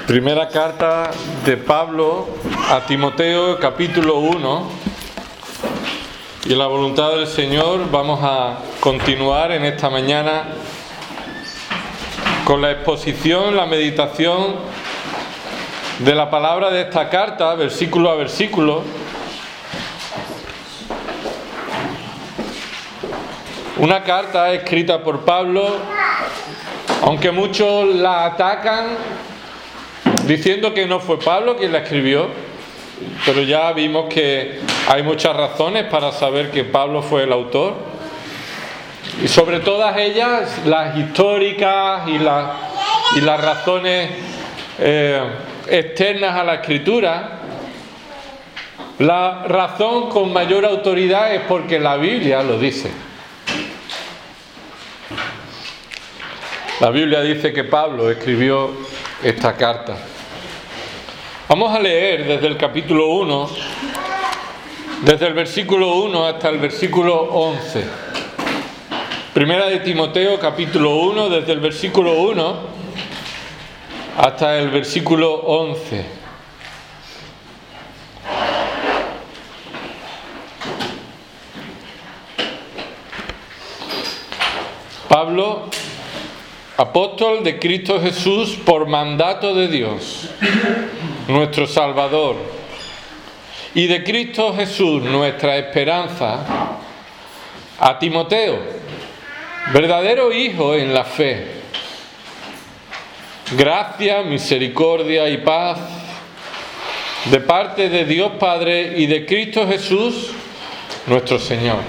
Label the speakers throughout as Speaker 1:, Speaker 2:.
Speaker 1: Primera carta de Pablo a Timoteo, capítulo 1. Y en la voluntad del Señor vamos a continuar en esta mañana con la exposición, la meditación de la palabra de esta carta, versículo a versículo. Una carta escrita por Pablo, aunque muchos la atacan diciendo que no fue Pablo quien la escribió, pero ya vimos que hay muchas razones para saber que Pablo fue el autor. Y sobre todas ellas, las históricas y las razones externas a la escritura, la razón con mayor autoridad es porque la Biblia lo dice. La Biblia dice que Pablo escribió esta carta. Vamos a leer desde el capítulo 1, desde el versículo 1 hasta el versículo 11. Primera de Timoteo, capítulo 1, desde el versículo 1 hasta el versículo 11. Pablo, apóstol de Cristo Jesús por mandato de Dios, nuestro Salvador, y de Cristo Jesús, nuestra esperanza, a Timoteo, verdadero hijo en la fe. Gracia, misericordia y paz de parte de Dios Padre y de Cristo Jesús, nuestro Señor.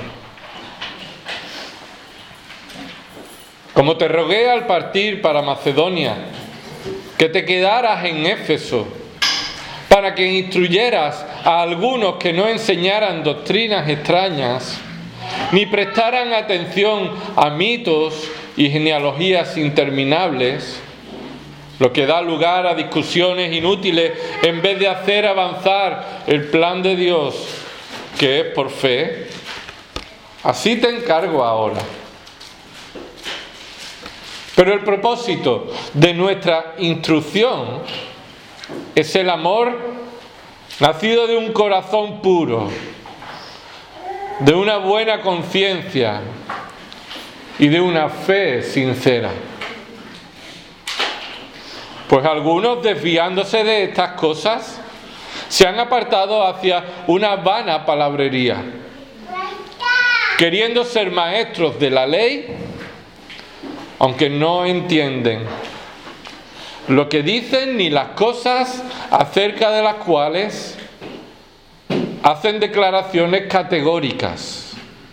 Speaker 1: Como te rogué al partir para Macedonia, que te quedaras en Éfeso, para que instruyeras a algunos que no enseñaran doctrinas extrañas, ni prestaran atención a mitos y genealogías interminables, lo que da lugar a discusiones inútiles en vez de hacer avanzar el plan de Dios, que es por fe. Así te encargo ahora. Pero el propósito de nuestra instrucción es el amor nacido de un corazón puro, de una buena conciencia y de una fe sincera. Pues algunos, desviándose de estas cosas, se han apartado hacia una vana palabrería, queriendo ser maestros de la ley, aunque no entienden lo que dicen ni las cosas acerca de las cuales hacen declaraciones categóricas.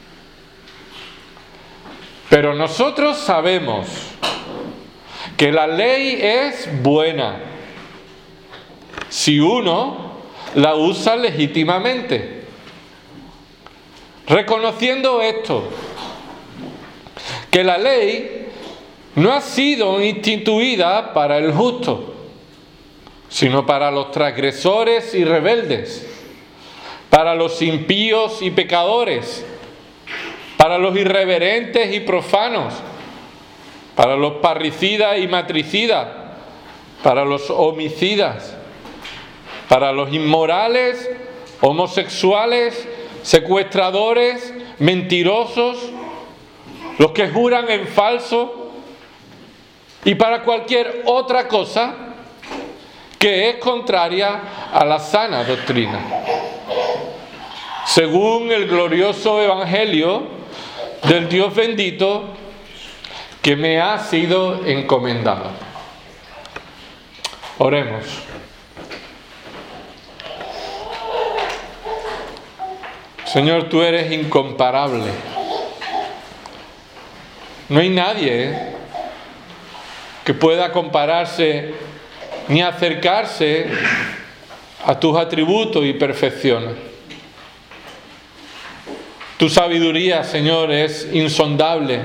Speaker 1: Pero nosotros sabemos que la ley es buena si uno la usa legítimamente. Reconociendo esto, que la ley no ha sido instituida para el justo, sino para los transgresores y rebeldes, para los impíos y pecadores, para los irreverentes y profanos, para los parricidas y matricidas, para los homicidas, para los inmorales, homosexuales, secuestradores, mentirosos, los que juran en falso, y para cualquier otra cosa que es contraria a la sana doctrina, según el glorioso evangelio del Dios bendito que me ha sido encomendado. Oremos. Señor, tú eres incomparable. No hay nadie que pueda compararse ni acercarse a tus atributos y perfecciones. Tu sabiduría, Señor, es insondable,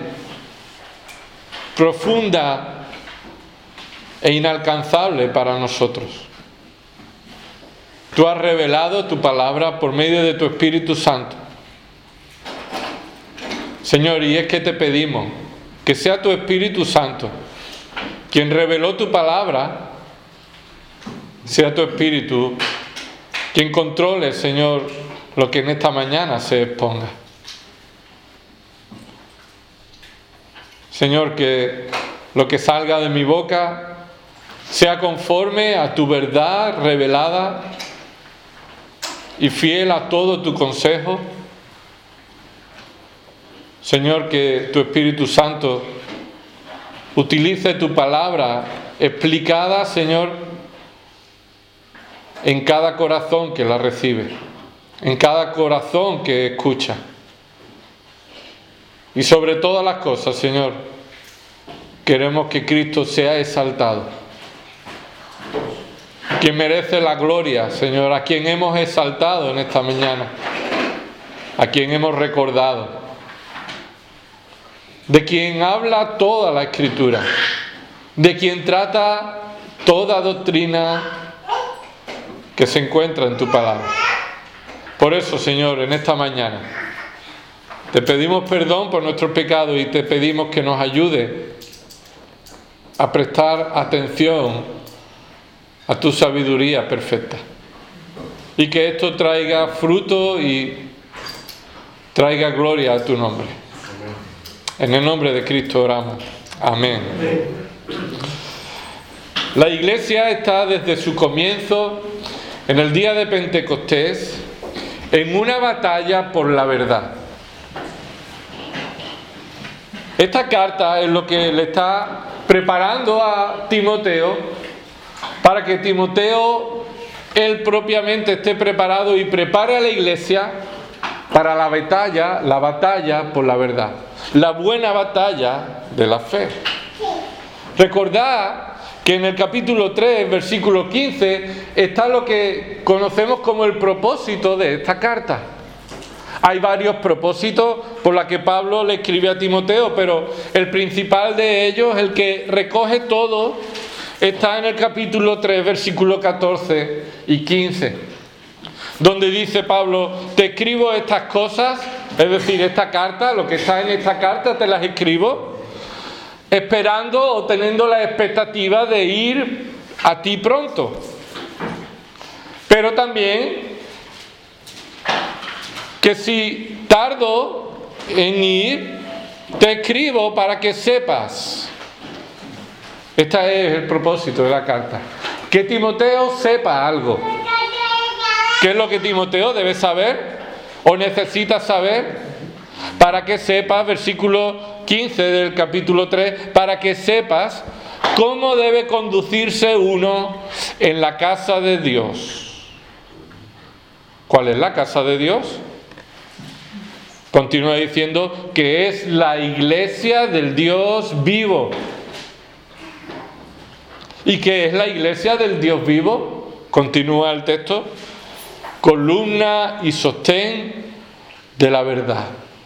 Speaker 1: profunda e inalcanzable para nosotros. Tú has revelado tu palabra por medio de tu Espíritu Santo. Señor, y es que te pedimos que sea tu Espíritu Santo quien reveló tu palabra sea tu Espíritu quien controle, Señor, lo que en esta mañana se exponga. Señor, que lo que salga de mi boca sea conforme a tu verdad revelada y fiel a todo tu consejo. Señor, que tu Espíritu Santo utilice tu palabra explicada, Señor, en cada corazón que la recibe, en cada corazón que escucha. Y sobre todas las cosas, Señor, queremos que Cristo sea exaltado. Quien merece la gloria, Señor, a quien hemos exaltado en esta mañana, a quien hemos recordado, de quien habla toda la Escritura, de quien trata toda doctrina que se encuentra en tu palabra. Por eso, Señor, en esta mañana te pedimos perdón por nuestros pecados y te pedimos que nos ayude a prestar atención a tu sabiduría perfecta. Y que esto traiga fruto y traiga gloria a tu nombre. En el nombre de Cristo oramos. Amén. La Iglesia está desde su comienzo, en el día de Pentecostés, en una batalla por la verdad. Esta carta es lo que le está preparando a Timoteo para que Timoteo, él propiamente, esté preparado y prepare a la Iglesia para la batalla por la verdad, la buena batalla de la fe. Recordad que en el capítulo 3, versículo 15, está lo que conocemos como el propósito de esta carta. Hay varios propósitos por los que Pablo le escribe a Timoteo, pero el principal de ellos, el que recoge todo, está en el capítulo 3, versículos 14 y 15, donde dice Pablo: te escribo estas cosas, es decir, esta carta, lo que está en esta carta te las escribo, esperando o teniendo la expectativa de ir a ti pronto. Pero también que si tardo en ir, te escribo para que sepas. Este es el propósito de la carta. Que Timoteo sepa algo. ¿Qué es lo que Timoteo debe saber o necesita saber? Para que sepas, versículo 15 del capítulo 3, para que sepas cómo debe conducirse uno en la casa de Dios. ¿Cuál es la casa de Dios? Continúa diciendo que es la iglesia del Dios vivo. ¿Y qué es la iglesia del Dios vivo? Continúa el texto: columna y sostén de la verdad.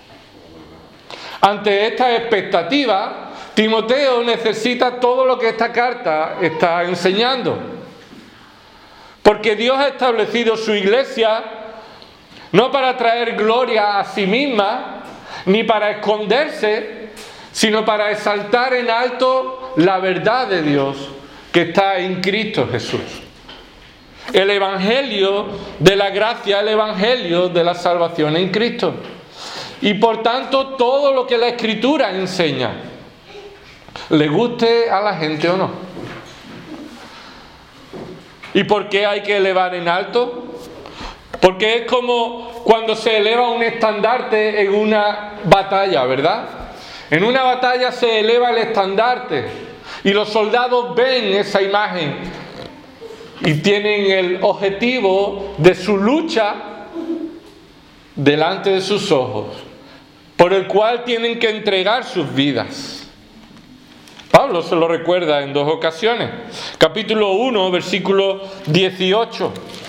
Speaker 1: Ante esta expectativa, Timoteo necesita todo lo que esta carta está enseñando. Porque Dios ha establecido su iglesia no para traer gloria a sí misma, ni para esconderse, sino para exaltar en alto la verdad de Dios que está en Cristo Jesús. El evangelio de la gracia, el evangelio de la salvación en Cristo. Y por tanto, todo lo que la Escritura enseña, le guste a la gente o no. ¿Y por qué hay que elevar en alto? Porque es como cuando se eleva un estandarte en una batalla, ¿verdad? En una batalla se eleva el estandarte y los soldados ven esa imagen y tienen el objetivo de su lucha delante de sus ojos, por el cual tienen que entregar sus vidas. Pablo se lo recuerda en dos ocasiones. Capítulo 1, versículo 18.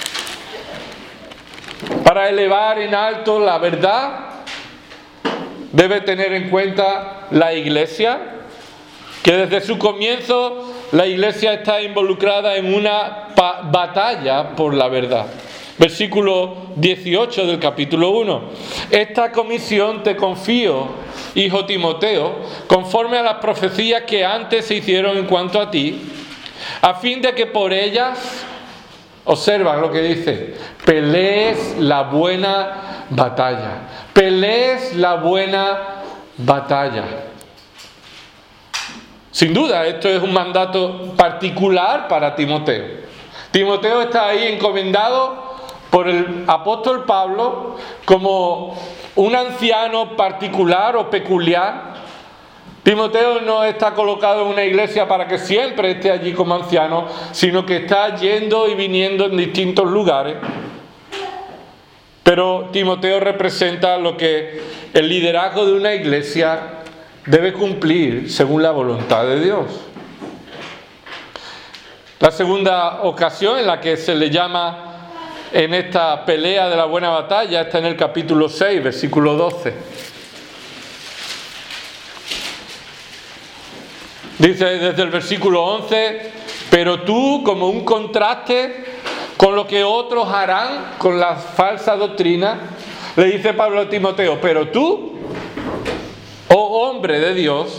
Speaker 1: Para elevar en alto la verdad, debe tener en cuenta la iglesia, que desde su comienzo la iglesia está involucrada en una batalla por la verdad. Versículo 18 del capítulo 1. Esta comisión te confío, hijo Timoteo, conforme a las profecías que antes se hicieron en cuanto a ti, a fin de que por ellas Observa lo que dice: pelees la buena batalla. Pelees la buena batalla. Sin duda, esto es un mandato particular para Timoteo. Timoteo está ahí encomendado por el apóstol Pablo como un anciano particular o peculiar. Timoteo no está colocado en una iglesia para que siempre esté allí como anciano, sino que está yendo y viniendo en distintos lugares. Pero Timoteo representa lo que el liderazgo de una iglesia debe cumplir según la voluntad de Dios. La segunda ocasión en la que se le llama en esta pelea de la buena batalla está en el capítulo 6, versículo 12. Dice desde el versículo 11: pero tú, como un contraste con lo que otros harán con la falsa doctrina, le dice Pablo a Timoteo: pero tú, oh hombre de Dios,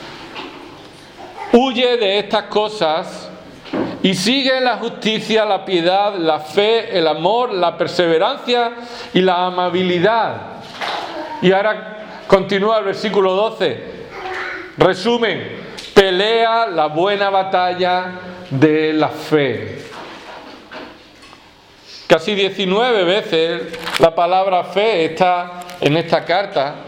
Speaker 1: huye de estas cosas y sigue la justicia, la piedad, la fe, el amor, la perseverancia y la amabilidad. Y ahora continúa el versículo 12. Resumen: pelea la buena batalla de la fe. Casi 19 veces la palabra fe está en esta carta.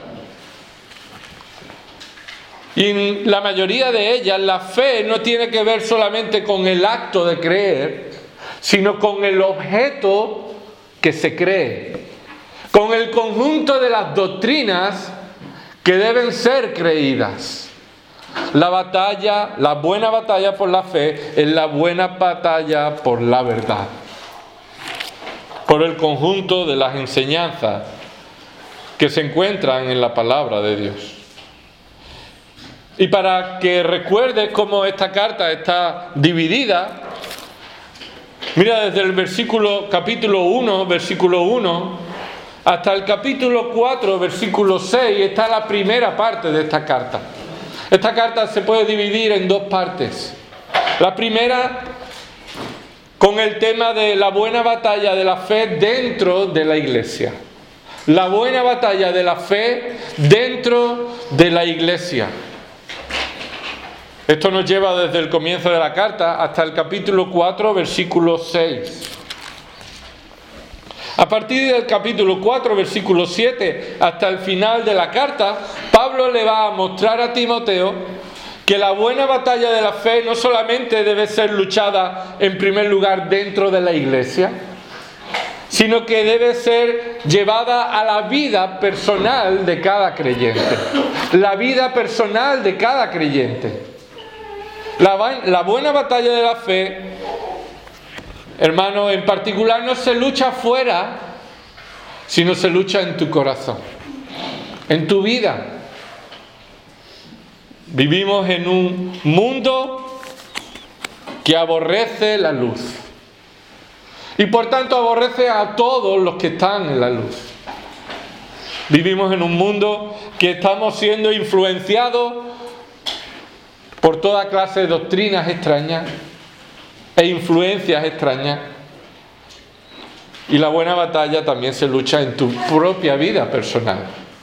Speaker 1: Y en la mayoría de ellas, la fe no tiene que ver solamente con el acto de creer, sino con el objeto que se cree, con el conjunto de las doctrinas que deben ser creídas. La batalla, la buena batalla por la fe, es la buena batalla por la verdad, por el conjunto de las enseñanzas que se encuentran en la palabra de Dios. Y para que recuerdes cómo esta carta está dividida, mira desde el capítulo 1, versículo 1, hasta el capítulo 4, versículo 6, está la primera parte de esta carta. Esta carta se puede dividir en dos partes. La primera, con el tema de la buena batalla de la fe dentro de la iglesia. La buena batalla de la fe dentro de la iglesia. Esto nos lleva desde el comienzo de la carta hasta el capítulo 4, versículo 6. A partir del capítulo 4, versículo 7, hasta el final de la carta, Pablo le va a mostrar a Timoteo que la buena batalla de la fe no solamente debe ser luchada en primer lugar dentro de la iglesia, sino que debe ser llevada a la vida personal de cada creyente. La vida personal de cada creyente. La buena batalla de la fe, hermano, en particular no se lucha afuera, sino se lucha en tu corazón, en tu vida. Vivimos en un mundo que aborrece la luz y por tanto aborrece a todos los que están en la luz. Vivimos en un mundo que estamos siendo influenciados por toda clase de doctrinas extrañas e influencias extrañas. Y la buena batalla también se lucha en tu propia vida personal.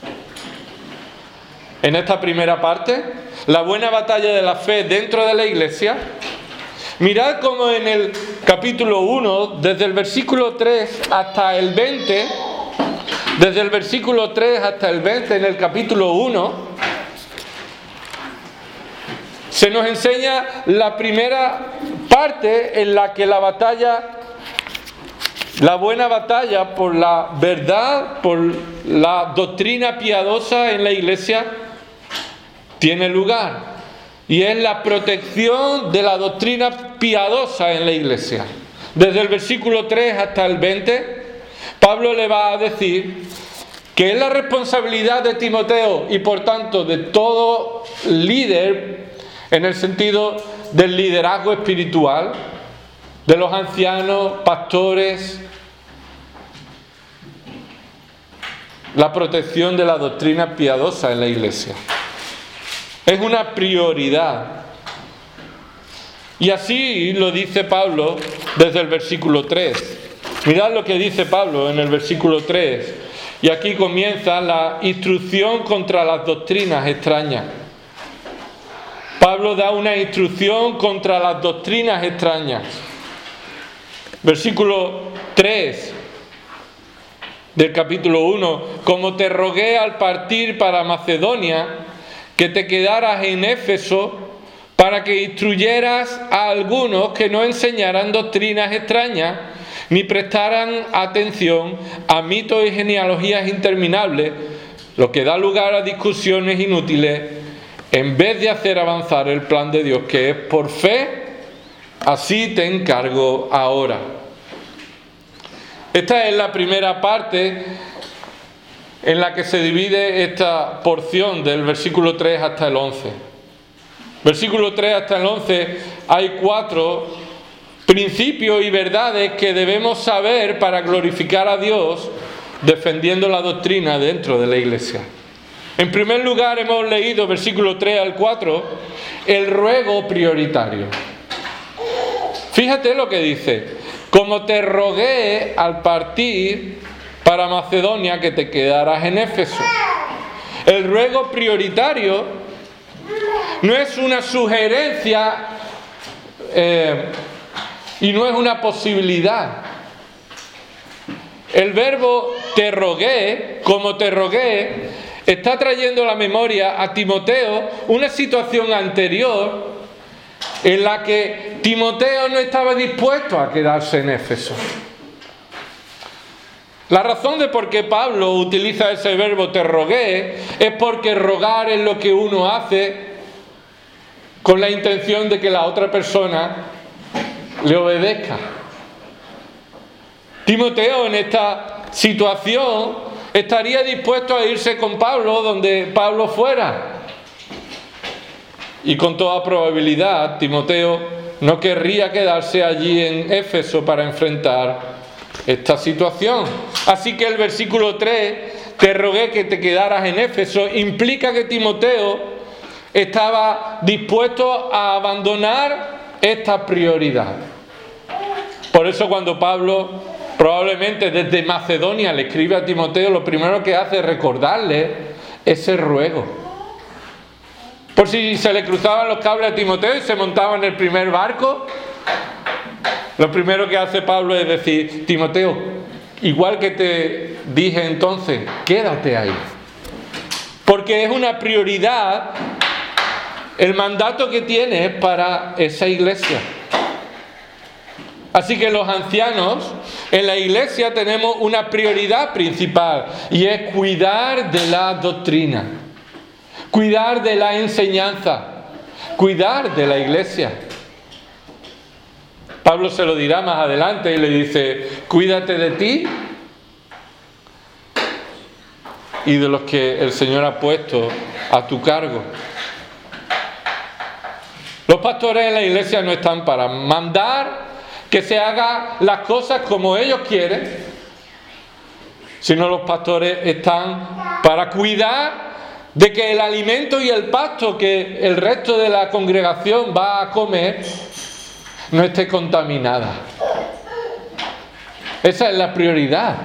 Speaker 1: En esta primera parte, la buena batalla de la fe dentro de la iglesia, mirad cómo en el capítulo 1, desde el versículo 3 hasta el 20, desde el versículo 3 hasta el 20 en el capítulo 1, se nos enseña la primera parte en la que la buena batalla por la verdad, por la doctrina piadosa en la iglesia tiene lugar. Y es la protección de la doctrina piadosa en la iglesia. Desde el versículo 3 hasta el 20, Pablo le va a decir que es la responsabilidad de Timoteo y por tanto de todo líder, en el sentido del liderazgo espiritual, de los ancianos, pastores, la protección de la doctrina piadosa en la iglesia. Es una prioridad. Y así lo dice Pablo desde el versículo 3. Mirad lo que dice Pablo en el versículo 3. Y aquí comienza la instrucción contra las doctrinas extrañas. Pablo da una instrucción contra las doctrinas extrañas. Versículo 3 del capítulo 1. Como te rogué al partir para Macedonia, que te quedaras en Éfeso, para que instruyeras a algunos que no enseñaran doctrinas extrañas, ni prestaran atención a mitos y genealogías interminables, lo que da lugar a discusiones inútiles, en vez de hacer avanzar el plan de Dios, que es por fe. Así te encargo ahora. Esta es la primera parte en la que se divide esta porción del versículo 3 hasta el 11. Versículo 3 hasta el 11 hay 4 principios y verdades que debemos saber para glorificar a Dios defendiendo la doctrina dentro de la iglesia. En primer lugar, hemos leído versículo 3 al 4, el ruego prioritario. Fíjate lo que dice: como te rogué al partir para Macedonia que te quedaras en Éfeso. El ruego prioritario no es una sugerencia y no es una posibilidad. El verbo te rogué, como te rogué, está trayendo a la memoria a Timoteo una situación anterior en la que Timoteo no estaba dispuesto a quedarse en Éfeso. La razón de por qué Pablo utiliza ese verbo te rogué es porque rogar es lo que uno hace con la intención de que la otra persona le obedezca. Timoteo en esta situación estaría dispuesto a irse con Pablo donde Pablo fuera. Y con toda probabilidad Timoteo no querría quedarse allí en Éfeso para enfrentar esta situación. Así que el versículo 3, te rogué que te quedaras en Éfeso, implica que Timoteo estaba dispuesto a abandonar esta prioridad. Por eso cuando Pablo probablemente desde Macedonia le escribe a Timoteo, lo primero que hace es recordarle ese ruego. Por si se le cruzaban los cables a Timoteo y se montaba en el primer barco, lo primero que hace Pablo es decir: Timoteo, igual que te dije entonces, quédate ahí. Porque es una prioridad el mandato que tienes para esa iglesia. Así que los ancianos en la iglesia tenemos una prioridad principal y es cuidar de la doctrina, cuidar de la enseñanza, cuidar de la iglesia. Pablo se lo dirá más adelante y le dice: cuídate de ti y de los que el Señor ha puesto a tu cargo. Los pastores en la iglesia no están para mandar que se haga las cosas como ellos quieren, sino los pastores están para cuidar de que el alimento y el pasto que el resto de la congregación va a comer no esté contaminada. Esa es la prioridad.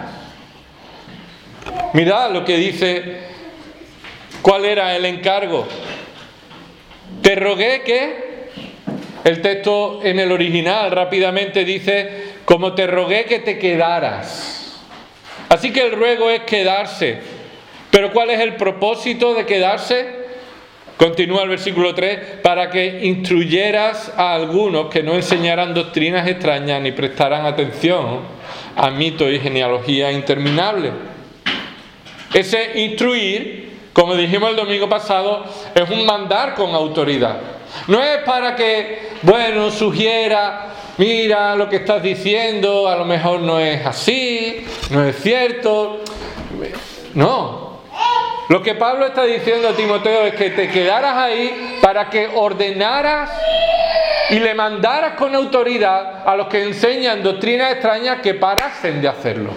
Speaker 1: Mirad lo que dice, cuál era el encargo. Te rogué que... El texto en el original rápidamente dice: como te rogué que te quedaras. Así que el ruego es quedarse. Pero ¿cuál es el propósito de quedarse? Continúa el versículo 3: para que instruyeras a algunos que no enseñaran doctrinas extrañas ni prestaran atención a mitos y genealogías interminables. Ese instruir, como dijimos el domingo pasado, es un mandar con autoridad. No es para que, sugiera: mira, lo que estás diciendo a lo mejor no es así, no es cierto. No. Lo que Pablo está diciendo a Timoteo es que te quedaras ahí para que ordenaras y le mandaras con autoridad a los que enseñan doctrinas extrañas que parasen de hacerlo.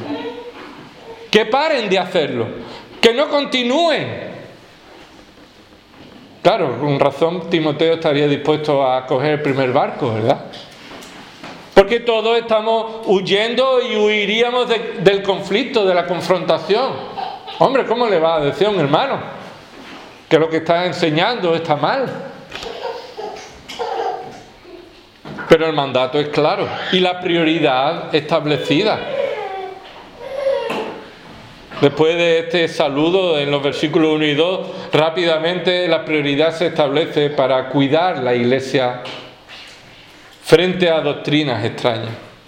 Speaker 1: Que paren de hacerlo. Que no continúen. Claro, con razón Timoteo estaría dispuesto a coger el primer barco, ¿verdad? Porque todos estamos huyendo y huiríamos del conflicto, de la confrontación. Hombre, ¿cómo le va a decir a un hermano que lo que está enseñando está mal? Pero el mandato es claro y la prioridad establecida. Después de este saludo en los versículos 1 y 2, rápidamente la prioridad se establece para cuidar la iglesia frente a doctrinas extrañas.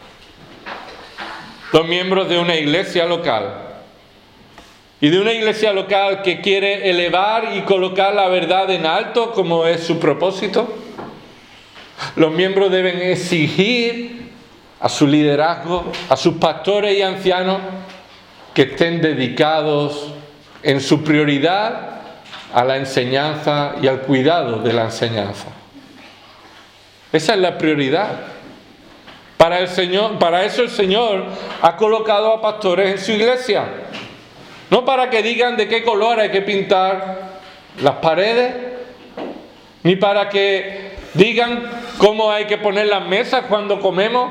Speaker 1: Los miembros de una iglesia local y de una iglesia local que quiere elevar y colocar la verdad en alto, como es su propósito, los miembros deben exigir a su liderazgo, a sus pastores y ancianos, que estén dedicados en su prioridad a la enseñanza y al cuidado de la enseñanza. Esa es la prioridad. Para eso el Señor ha colocado a pastores en su iglesia. No para que digan de qué color hay que pintar las paredes, ni para que digan cómo hay que poner las mesas cuando comemos,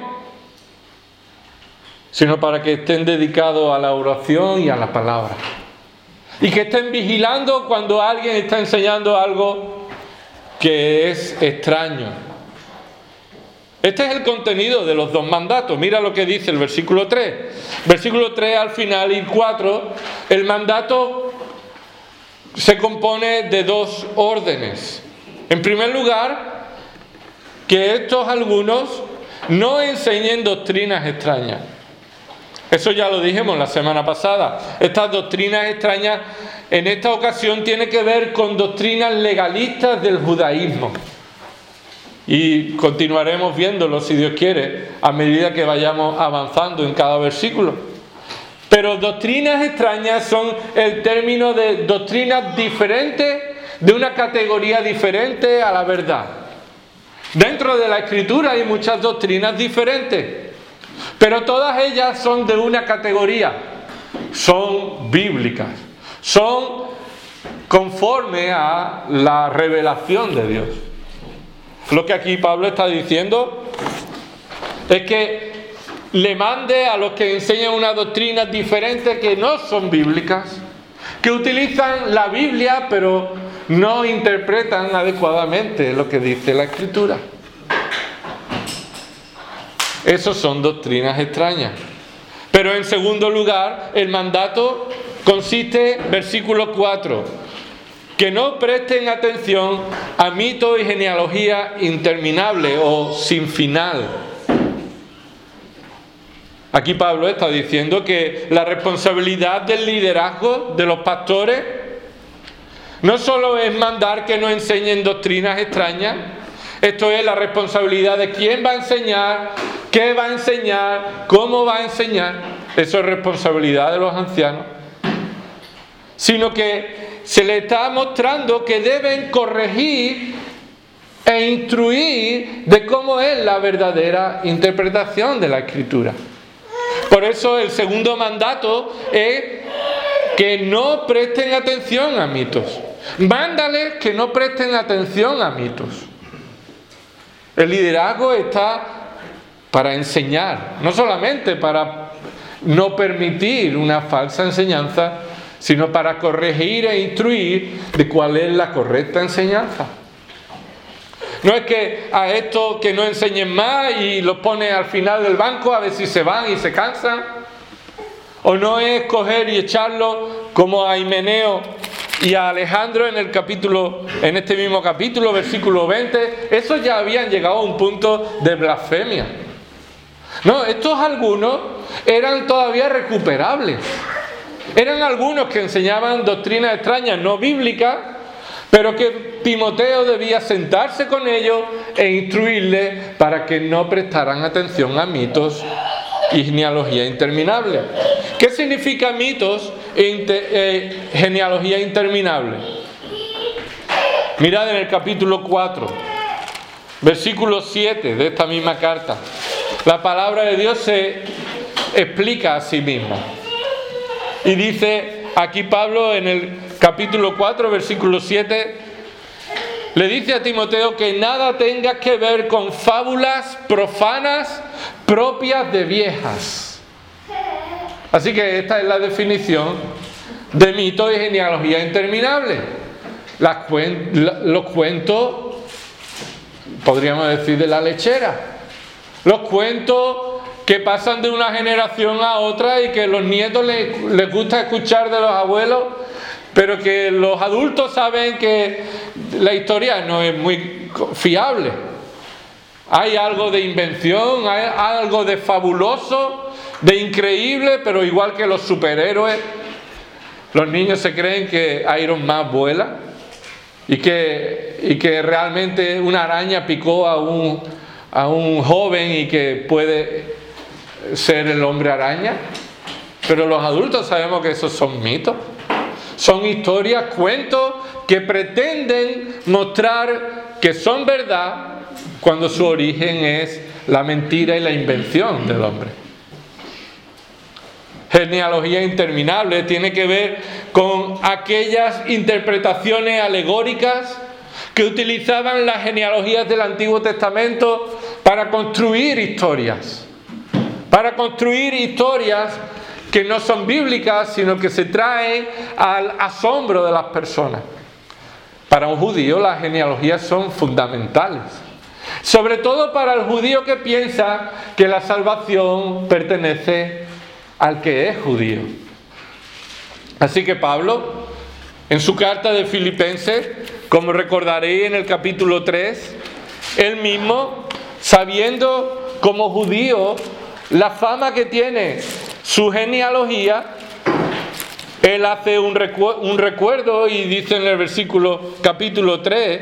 Speaker 1: sino para que estén dedicados a la oración y a la palabra. Y que estén vigilando cuando alguien está enseñando algo que es extraño. Este es el contenido de los dos mandatos. Mira lo que dice el versículo 3. Versículo 3 al final y 4, el mandato se compone de dos órdenes. En primer lugar, que estos algunos no enseñen doctrinas extrañas. Eso ya lo dijimos la semana pasada. Estas doctrinas extrañas en esta ocasión tienen que ver con doctrinas legalistas del judaísmo. Y continuaremos viéndolo, si Dios quiere, a medida que vayamos avanzando en cada versículo. Pero doctrinas extrañas son el término de doctrinas diferentes, de una categoría diferente a la verdad. Dentro de la Escritura hay muchas doctrinas diferentes, pero todas ellas son de una categoría, son bíblicas, son conforme a la revelación de Dios. Lo que aquí Pablo está diciendo es que le mande a los que enseñan una doctrina diferente, que no son bíblicas, que utilizan la Biblia pero no interpretan adecuadamente lo que dice la Escritura. Esos son doctrinas extrañas. Pero en segundo lugar, el mandato consiste, versículo 4, que no presten atención a mitos y genealogía interminable o sin final. Aquí Pablo está diciendo que la responsabilidad del liderazgo de los pastores no solo es mandar que no enseñen doctrinas extrañas. Esto es la responsabilidad de quién va a enseñar, qué va a enseñar, cómo va a enseñar. Eso es responsabilidad de los ancianos. Sino que se les está mostrando que deben corregir e instruir de cómo es la verdadera interpretación de la Escritura. Por eso el segundo mandato es que no presten atención a mitos. Mándales que no presten atención a mitos. El liderazgo está para enseñar, no solamente para no permitir una falsa enseñanza, sino para corregir e instruir de cuál es la correcta enseñanza. No es que a estos que no enseñen más y los pone al final del banco a ver si se van y se cansan. O no es coger y echarlos como a Himeneo y a Alejandro en este mismo capítulo, versículo 20. Esos ya habían llegado a un punto de blasfemia. No, estos algunos eran todavía recuperables. Eran algunos que enseñaban doctrinas extrañas, no bíblicas, pero que Timoteo debía sentarse con ellos e instruirles para que no prestaran atención a mitos y genealogía interminable. ¿Qué significa mitos e genealogía interminable? Mirad en el capítulo 4, versículo 7 de esta misma carta. La palabra de Dios se explica a sí misma. Y dice aquí Pablo en el capítulo 4, versículo 7, le dice a Timoteo que nada tenga que ver con fábulas profanas propias de viejas. Así que esta es la definición de mito y genealogía interminable. Los cuentos, podríamos decir, de la lechera. Los cuentos que pasan de una generación a otra y que los nietos les gusta escuchar de los abuelos, pero que los adultos saben que la historia no es muy fiable. Hay algo de invención, hay algo de fabuloso, de increíble, pero igual que los superhéroes, los niños se creen que Iron Man vuela y que realmente una araña picó a un joven y que puede ser el hombre araña. Pero los adultos sabemos que esos son mitos. Son historias, cuentos que pretenden mostrar que son verdad cuando su origen es la mentira y la invención del hombre. Genealogía interminable tiene que ver con aquellas interpretaciones alegóricas que utilizaban las genealogías del Antiguo Testamento para construir historias. Para construir historias que no son bíblicas, sino que se traen al asombro de las personas. Para un judío las genealogías son fundamentales. Sobre todo para el judío que piensa que la salvación pertenece al que es judío. Así que Pablo, en su carta de Filipenses, como recordaréis en el capítulo 3, él mismo, sabiendo como judío la fama que tiene su genealogía, él hace un recuerdo y dice en el capítulo 3,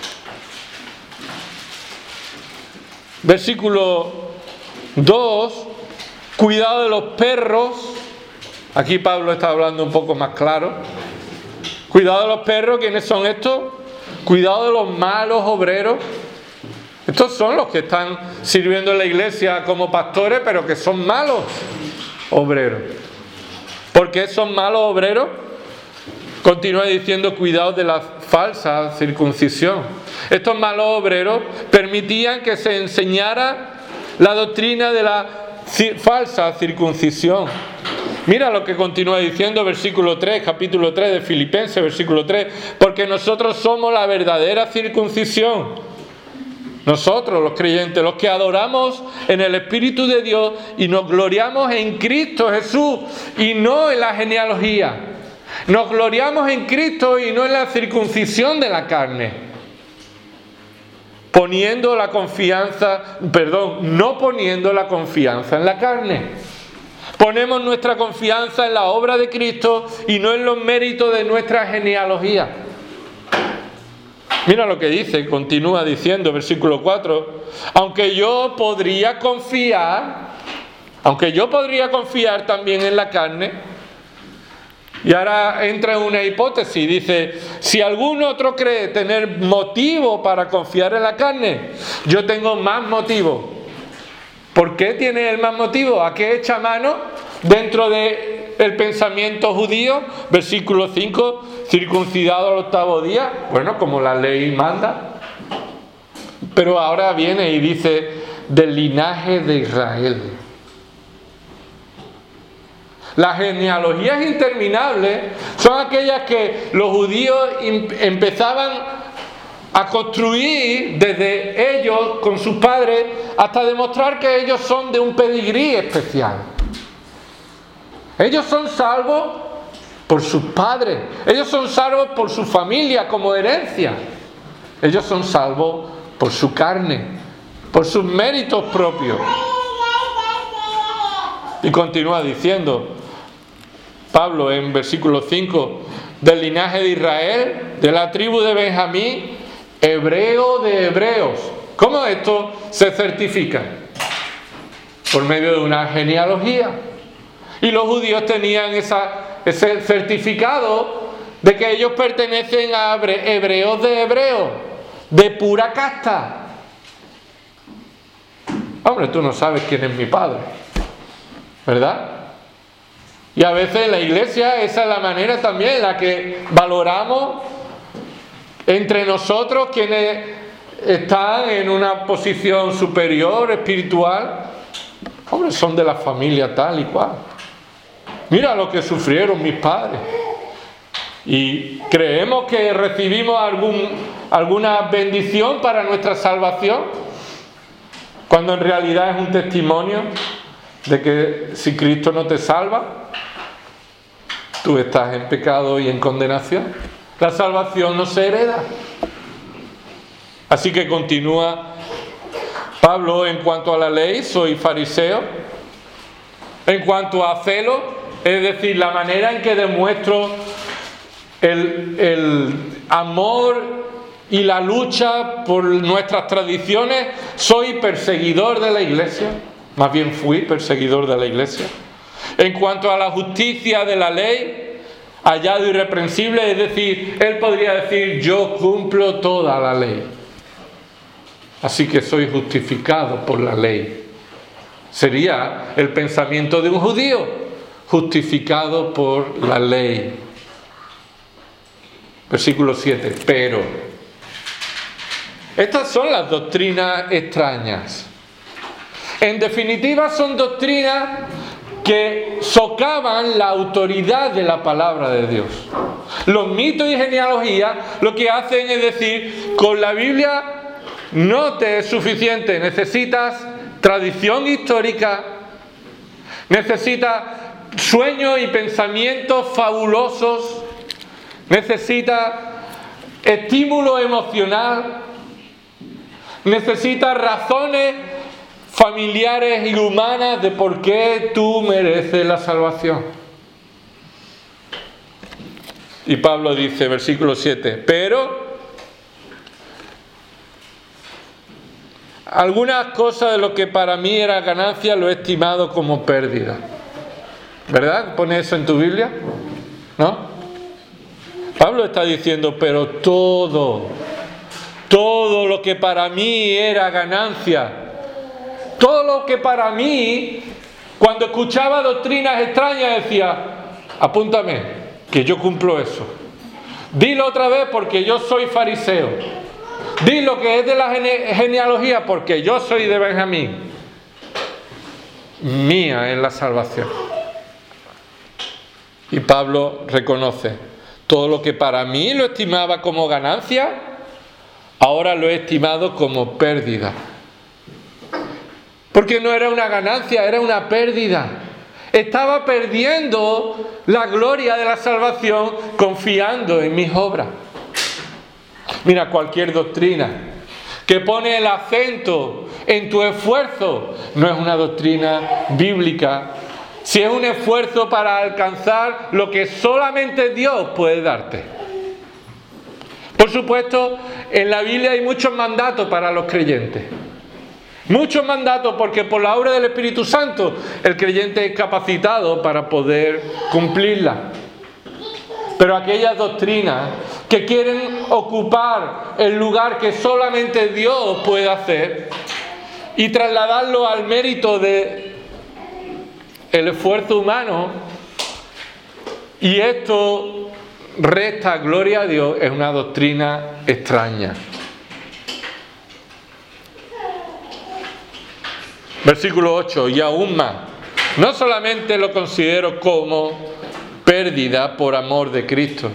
Speaker 1: versículo 2, cuidado de los perros. Aquí Pablo está hablando un poco más claro. Cuidado de los perros, ¿quiénes son estos? Cuidado de los malos obreros. Estos son los que están sirviendo en la iglesia como pastores, pero que son malos obreros. ¿Por qué son malos obreros? Continúa diciendo, cuidado de la falsa circuncisión. Estos malos obreros permitían que se enseñara la doctrina de la falsa circuncisión. Mira lo que continúa diciendo versículo 3, capítulo 3 de Filipenses, versículo 3. Porque nosotros somos la verdadera circuncisión. Nosotros, los creyentes, los que adoramos en el Espíritu de Dios y nos gloriamos en Cristo Jesús y no en la genealogía. Nos gloriamos en Cristo y no en la circuncisión de la carne. No poniendo la confianza en la carne. Ponemos nuestra confianza en la obra de Cristo y no en los méritos de nuestra genealogía. Mira lo que dice, continúa diciendo, versículo 4. Aunque yo podría confiar también en la carne. Y ahora entra en una hipótesis, dice, si algún otro cree tener motivo para confiar en la carne, yo tengo más motivo. ¿Por qué tiene el más motivo? ¿A qué echa mano dentro del pensamiento judío? Versículo 5, circuncidado al 8º día. Bueno, como la ley manda. Pero ahora viene y dice, del linaje de Israel. Las genealogías interminables son aquellas que los judíos empezaban a construir desde ellos con sus padres hasta demostrar que ellos son de un pedigrí especial. Ellos son salvos por sus padres, ellos son salvos por su familia como herencia, ellos son salvos por su carne, por sus méritos propios. Y continúa diciendo Pablo en versículo 5, del linaje de Israel, de la tribu de Benjamín, hebreo de hebreos. ¿Cómo esto se certifica? Por medio de una genealogía. Y los judíos tenían ese certificado de que ellos pertenecen a hebreos de hebreos, de pura casta. Hombre, tú no sabes quién es mi padre, ¿verdad? Y a veces en la iglesia esa es la manera también en la que valoramos entre nosotros quienes están en una posición superior espiritual, hombre, son de la familia tal y cual. Mira lo que sufrieron mis padres. Y creemos que recibimos alguna bendición para nuestra salvación, cuando en realidad es un testimonio de que si Cristo no te salva, tú estás en pecado y en condenación. La salvación no se hereda. Así que continúa Pablo: en cuanto a la ley, soy fariseo. En cuanto a celo, es decir, la manera en que demuestro el amor y la lucha por nuestras tradiciones, soy perseguidor de la iglesia. Más bien fui perseguidor de la iglesia. En cuanto a la justicia de la ley, hallado irreprensible, es decir, él podría decir: yo cumplo toda la ley, así que soy justificado por la ley. Sería el pensamiento de un judío, justificado por la ley. Versículo 7. Pero estas son las doctrinas extrañas. En definitiva, son doctrinas que socavan la autoridad de la palabra de Dios. Los mitos y genealogías lo que hacen es decir: con la Biblia no te es suficiente, necesitas tradición histórica, necesitas sueños y pensamientos fabulosos, necesitas estímulo emocional, necesitas razones familiares y humanas de por qué tú mereces la salvación. Y Pablo dice, versículo 7, pero algunas cosas de lo que para mí era ganancia lo he estimado como pérdida. ¿Verdad? ¿Pone eso en tu Biblia? ¿No? Pablo está diciendo, pero todo lo que para mí era ganancia, todo lo que para mí, cuando escuchaba doctrinas extrañas, decía: apúntame, que yo cumplo eso. Dilo otra vez, porque yo soy fariseo. Dilo que es de la genealogía, porque yo soy de Benjamín. Mía es la salvación. Y Pablo reconoce: todo lo que para mí lo estimaba como ganancia, ahora lo he estimado como pérdida. Porque no era una ganancia, era una pérdida. Estaba perdiendo la gloria de la salvación confiando en mis obras. Mira, cualquier doctrina que pone el acento en tu esfuerzo no es una doctrina bíblica. Si es un esfuerzo para alcanzar lo que solamente Dios puede darte. Por supuesto, en la Biblia hay muchos mandatos para los creyentes. Muchos mandatos, porque por la obra del Espíritu Santo el creyente es capacitado para poder cumplirla. Pero aquellas doctrinas que quieren ocupar el lugar que solamente Dios puede hacer y trasladarlo al mérito de el esfuerzo humano, y esto resta gloria a Dios, es una doctrina extraña. Versículo 8, y aún más, no solamente lo considero como pérdida por amor de Cristo.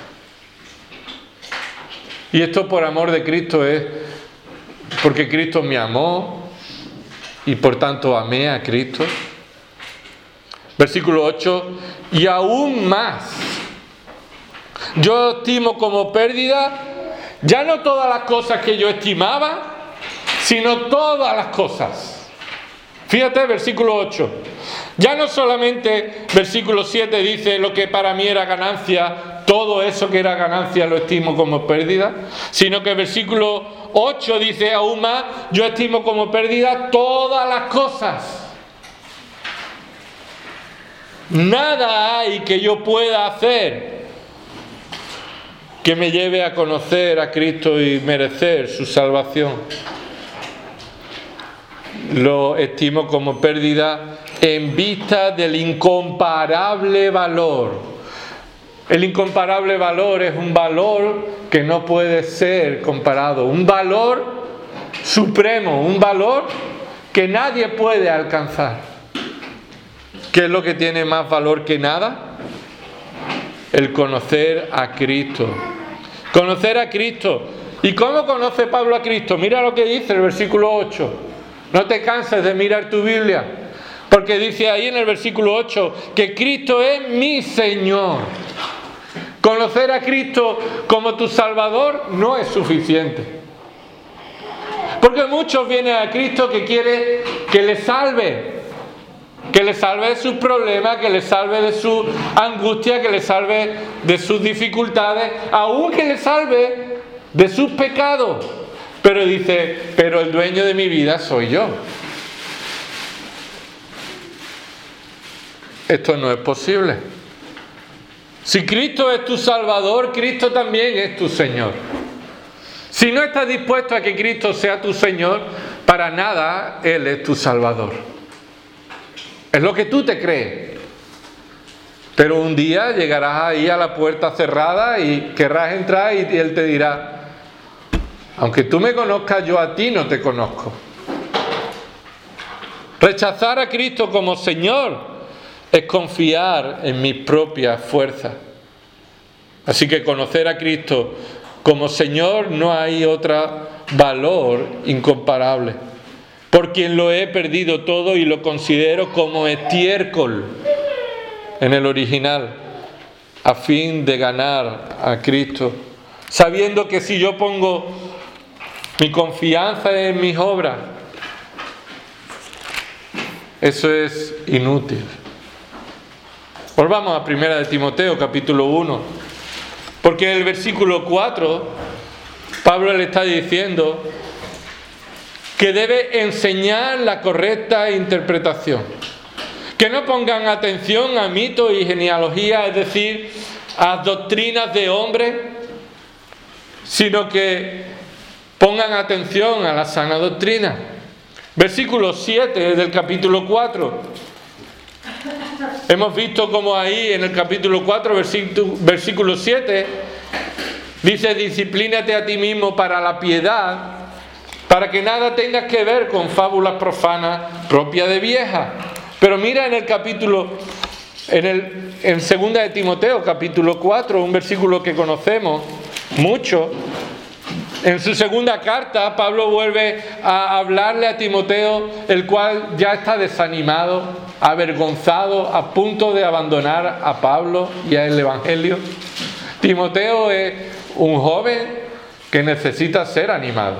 Speaker 1: Y esto por amor de Cristo es porque Cristo me amó y por tanto amé a Cristo. Versículo 8, y aún más, yo estimo como pérdida ya no todas las cosas que yo estimaba, sino todas las cosas. Fíjate, versículo 8. Ya no solamente versículo 7 dice lo que para mí era ganancia, todo eso que era ganancia lo estimo como pérdida, sino que versículo 8 dice aún más, yo estimo como pérdida todas las cosas. Nada hay que yo pueda hacer que me lleve a conocer a Cristo y merecer su salvación. Lo estimo como pérdida en vista del incomparable valor. El incomparable valor es un valor que no puede ser comparado, un valor supremo, un valor que nadie puede alcanzar. ¿Qué es lo que tiene más valor que nada? El conocer a Cristo. Conocer a Cristo. ¿Y cómo conoce Pablo a Cristo? Mira lo que dice el versículo 8. No te canses de mirar tu Biblia, porque dice ahí en el versículo 8 que Cristo es mi Señor. Conocer a Cristo como tu Salvador no es suficiente. Porque muchos vienen a Cristo que quiere que les salve. Que le salve de sus problemas, que le salve de su angustia, que le salve de sus dificultades, aún que le salve de sus pecados. Pero dice, pero el dueño de mi vida soy yo. Esto no es posible. Si Cristo es tu Salvador, Cristo también es tu Señor. Si no estás dispuesto a que Cristo sea tu Señor, para nada Él es tu Salvador. Es lo que tú te crees. Pero un día llegarás ahí a la puerta cerrada y querrás entrar y Él te dirá, aunque tú me conozcas, yo a ti no te conozco. Rechazar a Cristo como Señor es confiar en mis propias fuerzas. Así que conocer a Cristo como Señor no hay otro valor incomparable. Por quien lo he perdido todo y lo considero como estiércol en el original, a fin de ganar a Cristo, sabiendo que si yo pongo mi confianza en mis obras, eso es inútil. Volvamos a 1 de Timoteo, capítulo 1, porque en el versículo 4, Pablo le está diciendo que debe enseñar la correcta interpretación. Que no pongan atención a mitos y genealogías, es decir, a doctrinas de hombres, sino que pongan atención a la sana doctrina. Versículo 7 del capítulo 4. Hemos visto como ahí en el capítulo 4, versículo 7, dice, disciplínate a ti mismo para la piedad, para que nada tengas que ver con fábulas profanas propias de viejas. Pero mira en el capítulo, en 2 de Timoteo, capítulo 4, un versículo que conocemos mucho. En su segunda carta, Pablo vuelve a hablarle a Timoteo, el cual ya está desanimado, avergonzado, a punto de abandonar a Pablo y al Evangelio. Timoteo es un joven que necesita ser animado.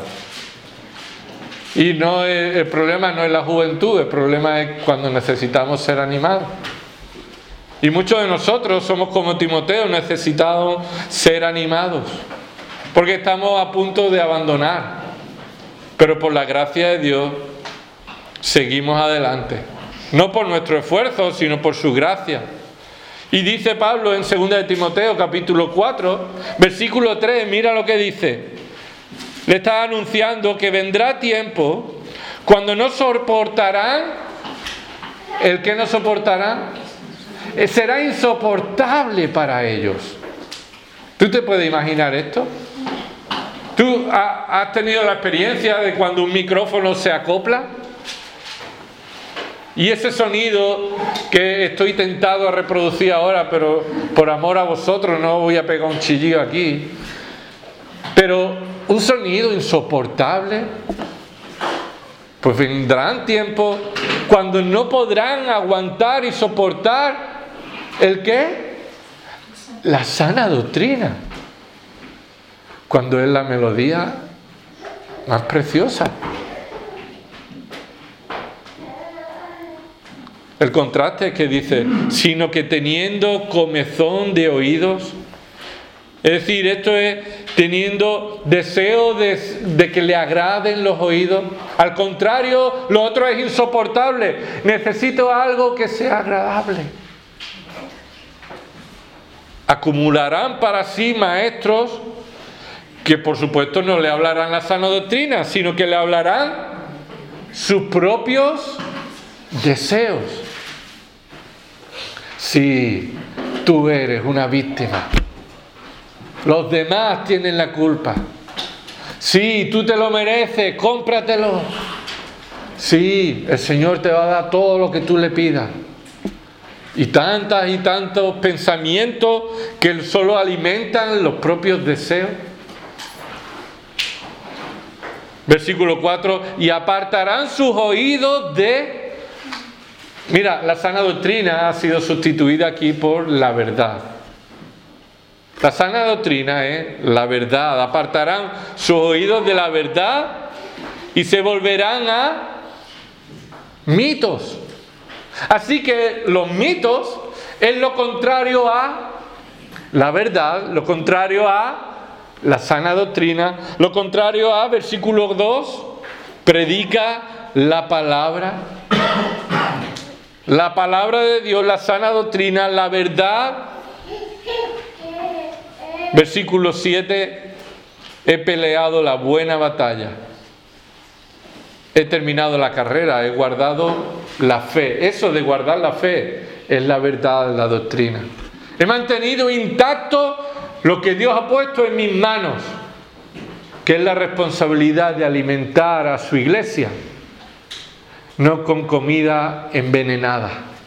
Speaker 1: Y el problema no es la juventud, el problema es cuando necesitamos ser animados. Y muchos de nosotros somos como Timoteo, necesitamos ser animados, porque estamos a punto de abandonar. Pero por la gracia de Dios, seguimos adelante. No por nuestro esfuerzo, sino por su gracia. Y dice Pablo en 2 de Timoteo, capítulo 4, versículo 3, mira lo que dice. Le está anunciando que vendrá tiempo cuando no soportarán. ¿El que no soportarán? Será insoportable para ellos. ¿Tú te puedes imaginar esto? ¿Tú has tenido la experiencia de cuando un micrófono se acopla? Y ese sonido que estoy tentado a reproducir ahora, pero por amor a vosotros no voy a pegar un chillido aquí. Pero un sonido insoportable. Pues vendrán tiempos cuando no podrán aguantar y soportar ¿el qué? La sana doctrina. Cuando es la melodía más preciosa. El contraste es que dice, sino que teniendo comezón de oídos. Es decir, esto es teniendo deseo de que le agraden los oídos. Al contrario, lo otro es insoportable. Necesito algo que sea agradable. Acumularán para sí maestros que por supuesto no le hablarán la sana doctrina, sino que le hablarán sus propios deseos. Si tú eres una víctima Los demás tienen la culpa. Sí, tú te lo mereces, cómpratelo. Sí, el Señor te va a dar todo lo que tú le pidas. Y tantos pensamientos que solo alimentan los propios deseos. Versículo 4, y apartarán sus oídos de... Mira, la sana doctrina ha sido sustituida aquí por la verdad. La sana doctrina es la verdad. Apartarán sus oídos de la verdad y se volverán a mitos. Así que los mitos es lo contrario a la verdad, lo contrario a la sana doctrina, lo contrario a, versículo 2, predica la palabra de Dios, la sana doctrina, la verdad. Versículo 7, he peleado la buena batalla. He terminado la carrera, he guardado la fe. Eso de guardar la fe es la verdad de la doctrina. He mantenido intacto lo que Dios ha puesto en mis manos, que es la responsabilidad de alimentar a su iglesia, no con comida envenenada,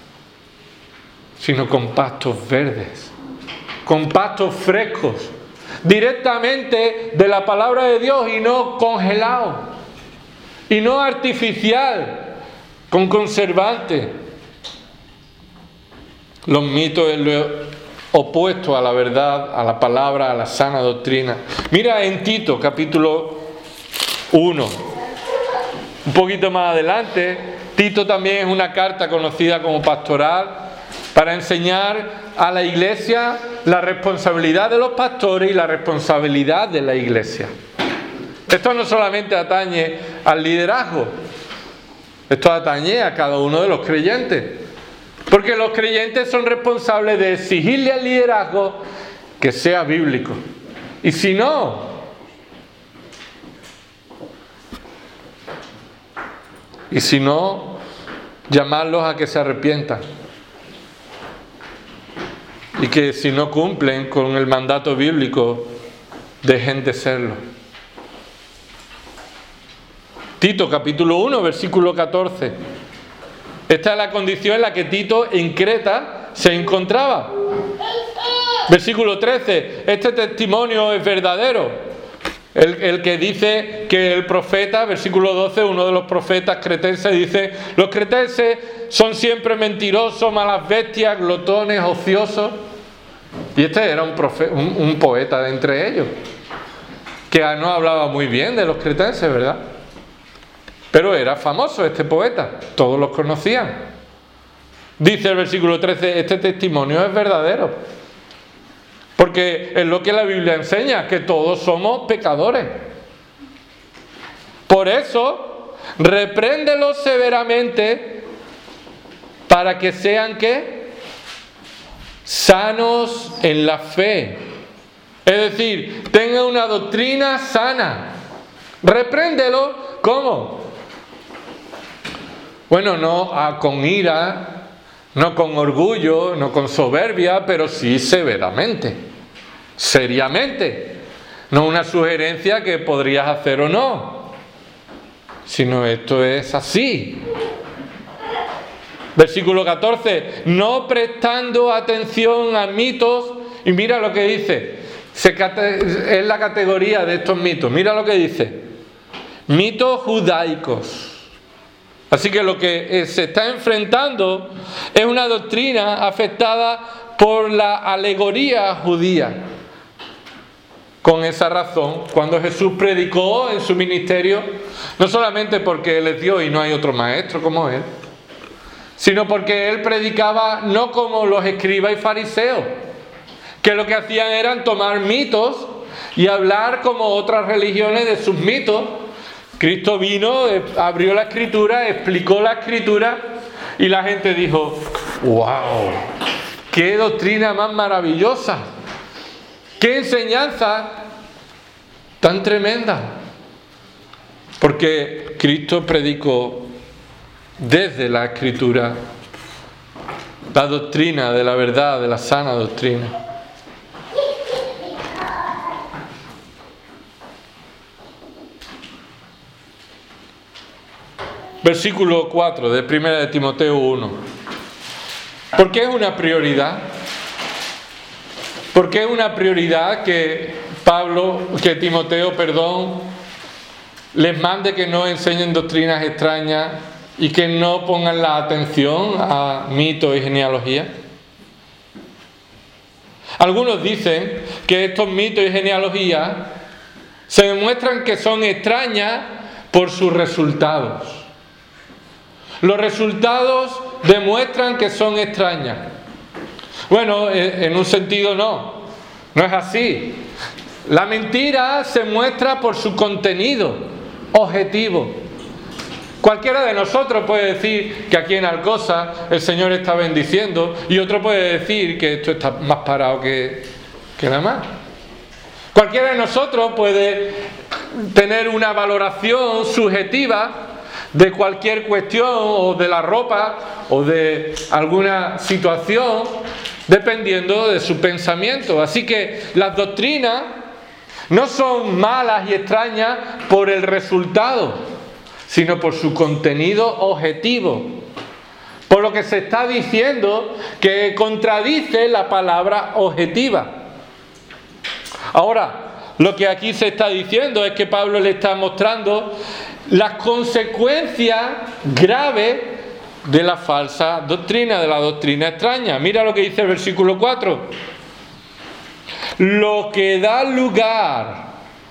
Speaker 1: sino con pastos verdes, con pastos frescos, directamente de la palabra de Dios y no congelado. Y no artificial, con conservante. Los mitos es lo opuesto a la verdad, a la palabra, a la sana doctrina. Mira en Tito, capítulo 1. Un poquito más adelante, Tito también es una carta conocida como pastoral para enseñar a la iglesia la responsabilidad de los pastores y la responsabilidad de la iglesia. Esto no solamente atañe al liderazgo, esto atañe a cada uno de los creyentes. Porque los creyentes son responsables de exigirle al liderazgo que sea bíblico. Y si no, llamarlos a que se arrepientan. Y que si no cumplen con el mandato bíblico, dejen de serlo. Tito capítulo 1, versículo 14. Esta es la condición en la que Tito en Creta se encontraba. Versículo 13. Este testimonio es verdadero. El que dice que el profeta, versículo 12, uno de los profetas cretenses dice: los cretenses son siempre mentirosos, malas bestias, glotones, ociosos. Y este era un poeta de entre ellos, que no hablaba muy bien de los cretenses, ¿verdad? Pero era famoso este poeta, todos los conocían. Dice el versículo 13, este testimonio es verdadero. Porque es lo que la Biblia enseña, que todos somos pecadores. Por eso, repréndelos severamente para que sean, ¿qué? Sanos en la fe. Es decir, tengan una doctrina sana. Repréndelo, ¿cómo? Bueno, no con ira, no con orgullo, no con soberbia, pero sí severamente, seriamente. No una sugerencia que podrías hacer o no, sino esto es así. Versículo 14, no prestando atención a mitos, y mira lo que dice, es la categoría de estos mitos, mira lo que dice, mitos judaicos. Así que lo que se está enfrentando es una doctrina afectada por la alegoría judía. Con esa razón, cuando Jesús predicó en su ministerio, no solamente porque Él es Dios y no hay otro maestro como Él, sino porque Él predicaba no como los escribas y fariseos, que lo que hacían eran tomar mitos y hablar como otras religiones de sus mitos. Cristo vino, abrió la Escritura, explicó la Escritura y la gente dijo: ¡wow! ¡Qué doctrina más maravillosa! ¡Qué enseñanza tan tremenda! Porque Cristo predicó desde la Escritura la doctrina de la verdad, de la sana doctrina. versículo 4 de 1 de Timoteo 1. ¿Por qué es una prioridad? ¿Por qué es una prioridad que Timoteo, les mande que no enseñen doctrinas extrañas y que no pongan la atención a mitos y genealogías? Algunos dicen que estos mitos y genealogías se demuestran que son extrañas por sus resultados. Los resultados demuestran que son extrañas. Bueno, en un sentido no es así. La mentira se muestra por su contenido objetivo. Cualquiera de nosotros puede decir que aquí en Alcosa el Señor está bendiciendo, y otro puede decir que esto está más parado que nada más. Cualquiera de nosotros puede tener una valoración subjetiva de cualquier cuestión, o de la ropa, o de alguna situación, dependiendo de su pensamiento. Así que las doctrinas no son malas y extrañas por el resultado, sino por su contenido objetivo, por lo que se está diciendo que contradice la palabra objetiva. Ahora, lo que aquí se está diciendo es que Pablo le está mostrando las consecuencias graves de la falsa doctrina, de la doctrina extraña. Mira lo que dice el versículo 4. Lo que da lugar.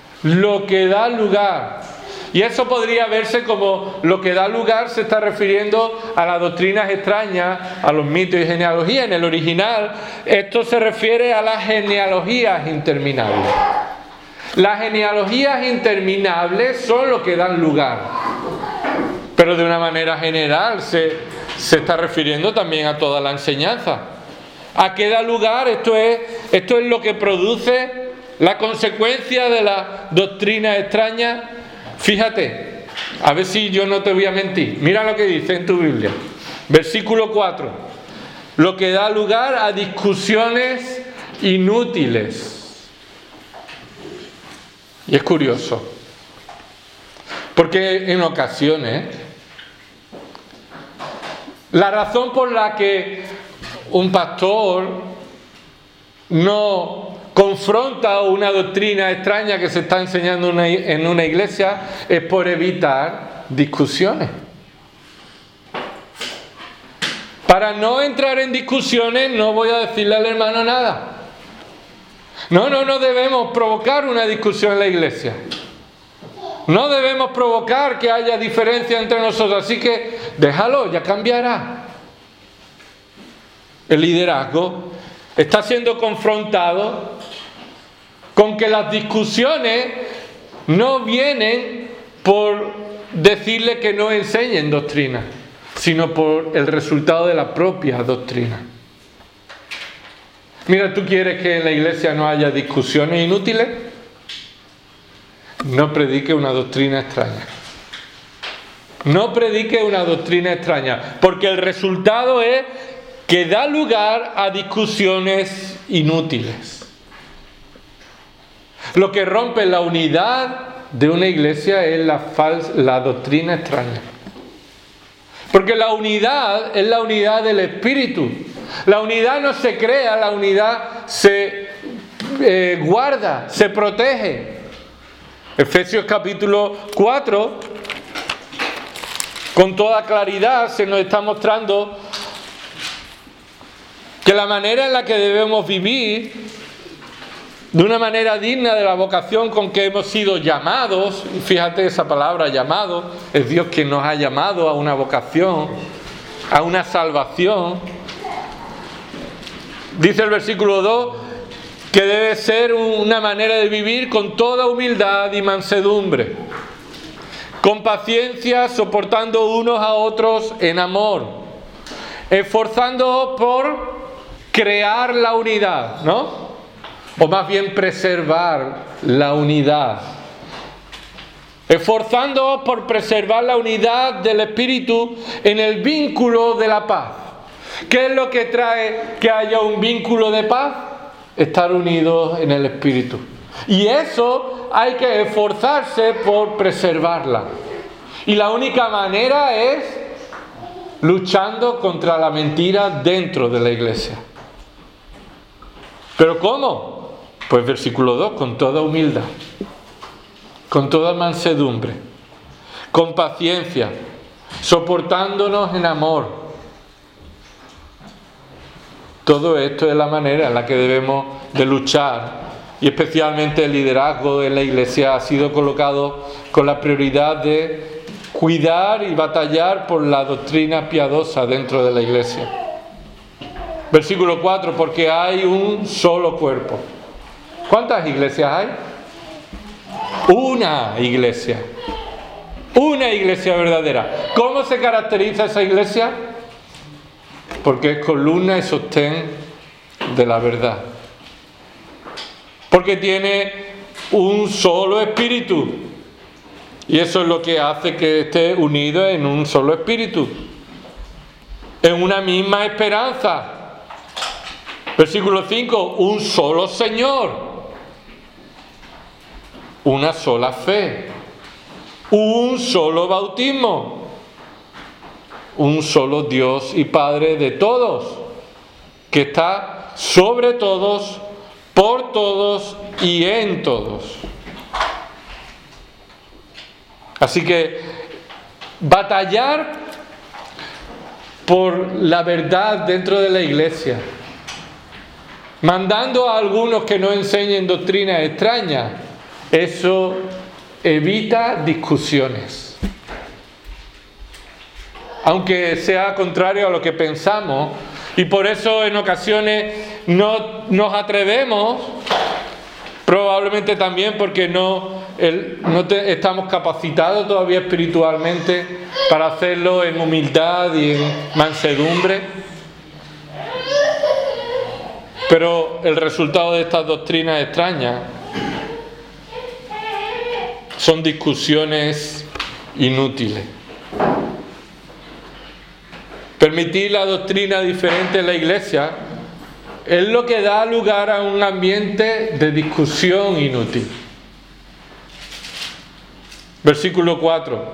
Speaker 1: Y eso podría verse como lo que da lugar se está refiriendo a las doctrinas extrañas, a los mitos y genealogías. En el original, esto se refiere a las genealogías interminables. Las genealogías interminables son lo que dan lugar. Pero de una manera general se está refiriendo también a toda la enseñanza. ¿A qué da lugar? Esto es lo que produce la consecuencia de la doctrina extraña. Fíjate, a ver si yo no te voy a mentir. Mira lo que dice en tu Biblia. Versículo 4. Lo que da lugar a discusiones inútiles. Y es curioso, porque en ocasiones la razón por la que un pastor no confronta una doctrina extraña que se está enseñando en una iglesia es por evitar discusiones. Para no entrar en discusiones no voy a decirle al hermano nada. No debemos provocar una discusión en la iglesia. No debemos provocar que haya diferencia entre nosotros. Así que déjalo, ya cambiará. El liderazgo está siendo confrontado con que las discusiones no vienen por decirle que no enseñen doctrina, sino por el resultado de la propia doctrina. Mira, ¿tú quieres que en la iglesia no haya discusiones inútiles? No predique una doctrina extraña. No predique una doctrina extraña, porque el resultado es que da lugar a discusiones inútiles. Lo que rompe la unidad de una iglesia es la doctrina extraña. Porque la unidad es la unidad del Espíritu. La unidad no se crea, la unidad se guarda, se protege. Efesios capítulo 4, con toda claridad se nos está mostrando que la manera en la que debemos vivir, de una manera digna de la vocación con que hemos sido llamados, fíjate esa palabra, llamado, es Dios quien nos ha llamado a una vocación, a una salvación. Dice el versículo 2 que debe ser una manera de vivir con toda humildad y mansedumbre, con paciencia, soportando unos a otros en amor, esforzándoos por crear la unidad, ¿no? O más bien preservar la unidad. Esforzándoos por preservar la unidad del Espíritu en el vínculo de la paz. ¿Qué es lo que trae que haya un vínculo de paz? Estar unidos en el Espíritu. Y eso hay que esforzarse por preservarla. Y la única manera es luchando contra la mentira dentro de la iglesia. ¿Pero cómo? Pues versículo 2, con toda humildad, con toda mansedumbre, con paciencia, soportándonos en amor. Todo esto es la manera en la que debemos de luchar, y especialmente el liderazgo de la iglesia ha sido colocado con la prioridad de cuidar y batallar por la doctrina piadosa dentro de la iglesia. Versículo 4, porque hay un solo cuerpo. ¿Cuántas iglesias hay? Una iglesia verdadera. ¿Cómo se caracteriza esa iglesia? Porque es columna y sostén de la verdad. Porque tiene un solo espíritu. Y eso es lo que hace que esté unido en un solo espíritu, en una misma esperanza. Versículo 5, un solo Señor, una sola fe, un solo bautismo, un solo Dios y Padre de todos, que está sobre todos, por todos y en todos. Así que batallar por la verdad dentro de la iglesia, mandando a algunos que no enseñen doctrinas extrañas, eso evita discusiones. Aunque sea contrario a lo que pensamos, y por eso en ocasiones no nos atrevemos, probablemente también porque no estamos capacitados todavía espiritualmente para hacerlo en humildad y en mansedumbre. Pero el resultado de estas doctrinas extrañas son discusiones inútiles. Permitir la doctrina diferente en la iglesia es lo que da lugar a un ambiente de discusión inútil. Versículo 4.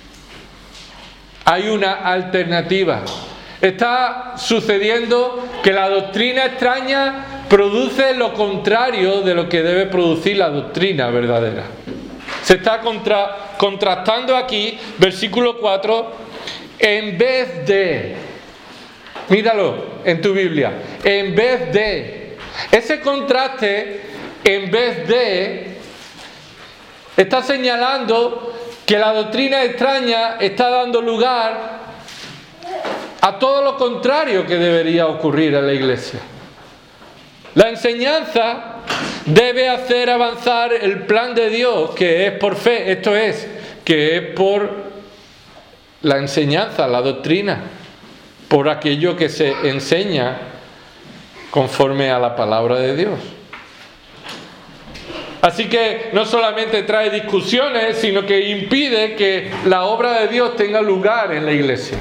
Speaker 1: Hay una alternativa. Está sucediendo que la doctrina extraña produce lo contrario de lo que debe producir la doctrina verdadera. Se está contrastando aquí, versículo 4, en vez de, míralo en tu Biblia, en vez de, ese contraste, en vez de, está señalando que la doctrina extraña está dando lugar a todo lo contrario que debería ocurrir en la iglesia. La enseñanza debe hacer avanzar el plan de Dios, que es por fe, esto es, que es por la enseñanza, la doctrina, por aquello que se enseña conforme a la palabra de Dios. Así que no solamente trae discusiones, sino que impide que la obra de Dios tenga lugar en la iglesia.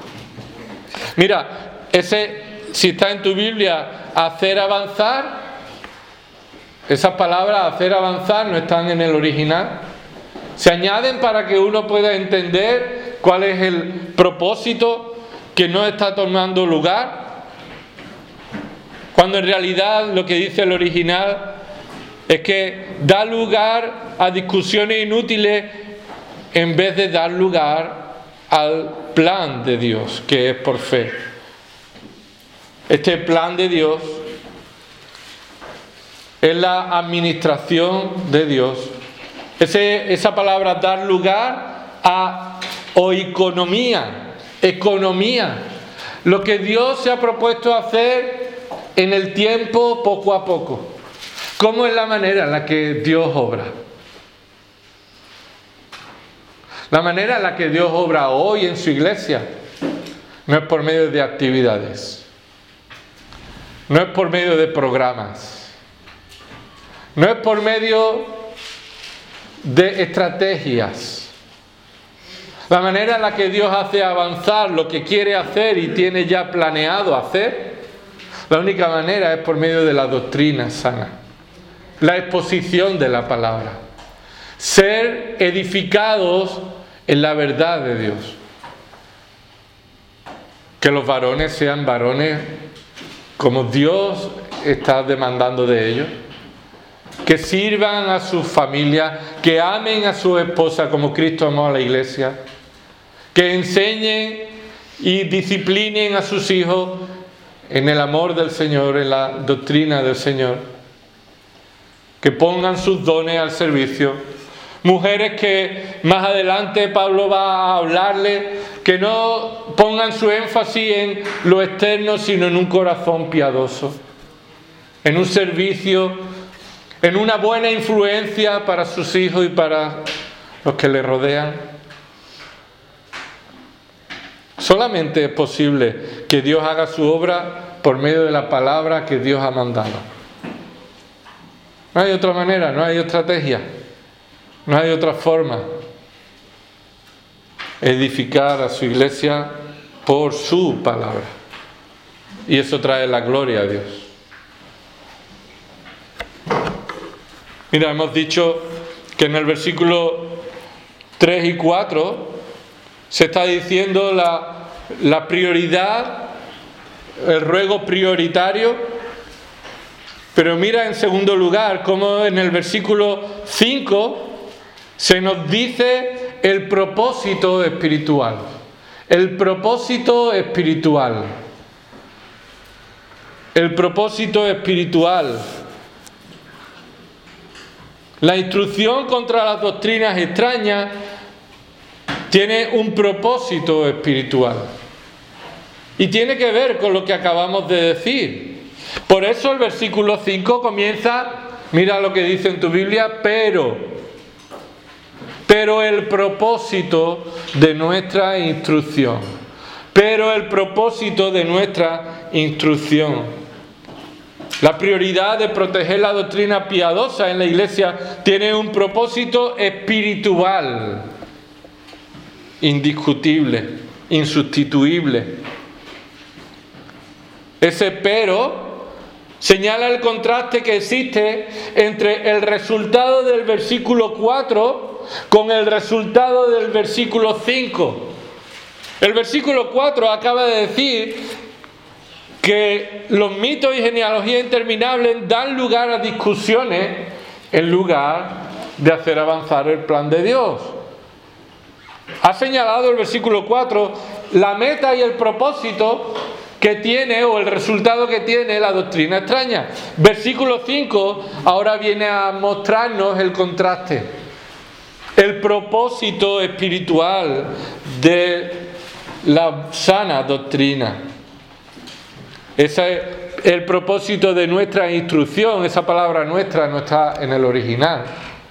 Speaker 1: Mira, si está en tu Biblia, hacer avanzar, esas palabras hacer avanzar no están en el original. Se añaden para que uno pueda entender cuál es el propósito que no está tomando lugar, cuando en realidad lo que dice el original es que da lugar a discusiones inútiles en vez de dar lugar al plan de Dios, que es por fe. Este plan de Dios es la administración de Dios. Esa palabra, dar lugar a oikonomía, economía, lo que Dios se ha propuesto hacer en el tiempo poco a poco. ¿Cómo es la manera en la que Dios obra? La manera en la que Dios obra hoy en su iglesia no es por medio de actividades, no es por medio de programas, no es por medio de estrategias. La manera en la que Dios hace avanzar lo que quiere hacer y tiene ya planeado hacer, la única manera es por medio de la doctrina sana, la exposición de la palabra, ser edificados en la verdad de Dios. Que los varones sean varones como Dios está demandando de ellos. Que sirvan a sus familias, que amen a su esposa como Cristo amó a la iglesia. Que enseñen y disciplinen a sus hijos en el amor del Señor, en la doctrina del Señor. Que pongan sus dones al servicio. Mujeres que más adelante Pablo va a hablarle, que no pongan su énfasis en lo externo, sino en un corazón piadoso, en un servicio, en una buena influencia para sus hijos y para los que le rodean. Solamente es posible que Dios haga su obra por medio de la palabra que Dios ha mandado. No hay otra manera, no hay estrategia, no hay otra forma. Edificar a su iglesia por su palabra. Y eso trae la gloria a Dios. Mira, hemos dicho que en el versículo 3 y 4 se está diciendo la prioridad, el ruego prioritario. Pero mira en segundo lugar cómo en el versículo 5 se nos dice el propósito espiritual. El propósito espiritual. El propósito espiritual. La instrucción contra las doctrinas extrañas tiene un propósito espiritual. Y tiene que ver con lo que acabamos de decir. Por eso el versículo 5 comienza, mira lo que dice en tu Biblia, pero el propósito de nuestra instrucción. Pero el propósito de nuestra instrucción. La prioridad de proteger la doctrina piadosa en la iglesia tiene un propósito espiritual, indiscutible, insustituible. Ese pero señala el contraste que existe entre el resultado del versículo 4 con el resultado del versículo 5. El versículo 4 acaba de decir que los mitos y genealogías interminables dan lugar a discusiones en lugar de hacer avanzar el plan de Dios. Ha señalado el versículo 4 la meta y el propósito que tiene o el resultado que tiene la doctrina extraña. Versículo 5 ahora viene a mostrarnos el contraste. El propósito espiritual de la sana doctrina. Ese es el propósito de nuestra instrucción. Esa palabra nuestra no está en el original.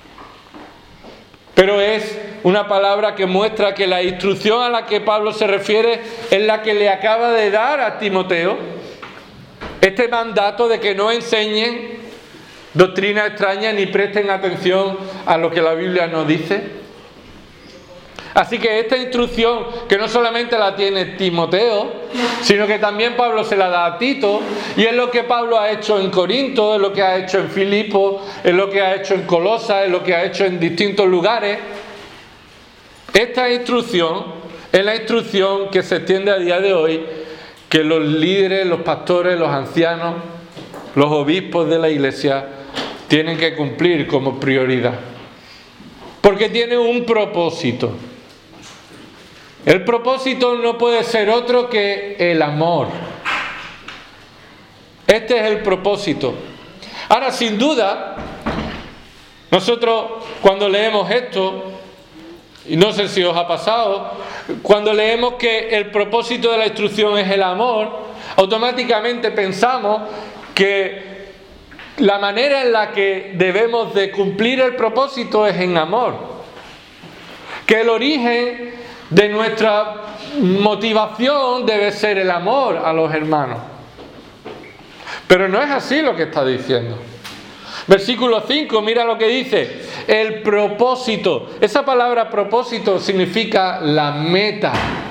Speaker 1: Pero es una palabra que muestra que la instrucción a la que Pablo se refiere es la que le acaba de dar a Timoteo. Este mandato de que no enseñen doctrina extraña ni presten atención a lo que la Biblia nos dice. Así que esta instrucción, que no solamente la tiene Timoteo, sino que también Pablo se la da a Tito, y es lo que Pablo ha hecho en Corinto, es lo que ha hecho en Filipo, es lo que ha hecho en Colosas, es lo que ha hecho en distintos lugares. Esta instrucción es la instrucción que se extiende a día de hoy, que los líderes, los pastores, los ancianos, los obispos de la iglesia tienen que cumplir como prioridad. Porque tiene un propósito. El propósito no puede ser otro que el amor. Este es el propósito. Ahora, sin duda, nosotros cuando leemos esto, y no sé si os ha pasado, cuando leemos que el propósito de la instrucción es el amor, automáticamente pensamos que la manera en la que debemos de cumplir el propósito es en amor. Que el origen de nuestra motivación debe ser el amor a los hermanos. Pero no es así lo que está diciendo. Versículo 5, mira lo que dice. El propósito. Esa palabra propósito significa la meta.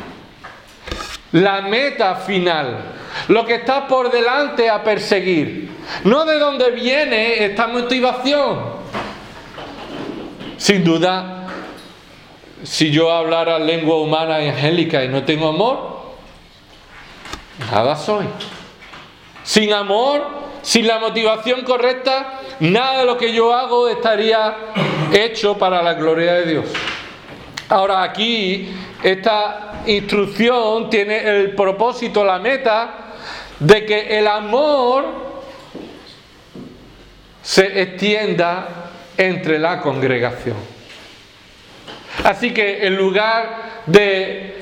Speaker 1: La meta final. Lo que está por delante a perseguir. No de dónde viene esta motivación. Sin duda, si yo hablara lengua humana y angélica y no tengo amor, nada soy. Sin amor, sin la motivación correcta, nada de lo que yo hago estaría hecho para la gloria de Dios. Ahora aquí, esta instrucción tiene el propósito, la meta, de que el amor se extienda entre la congregación. Así que en lugar de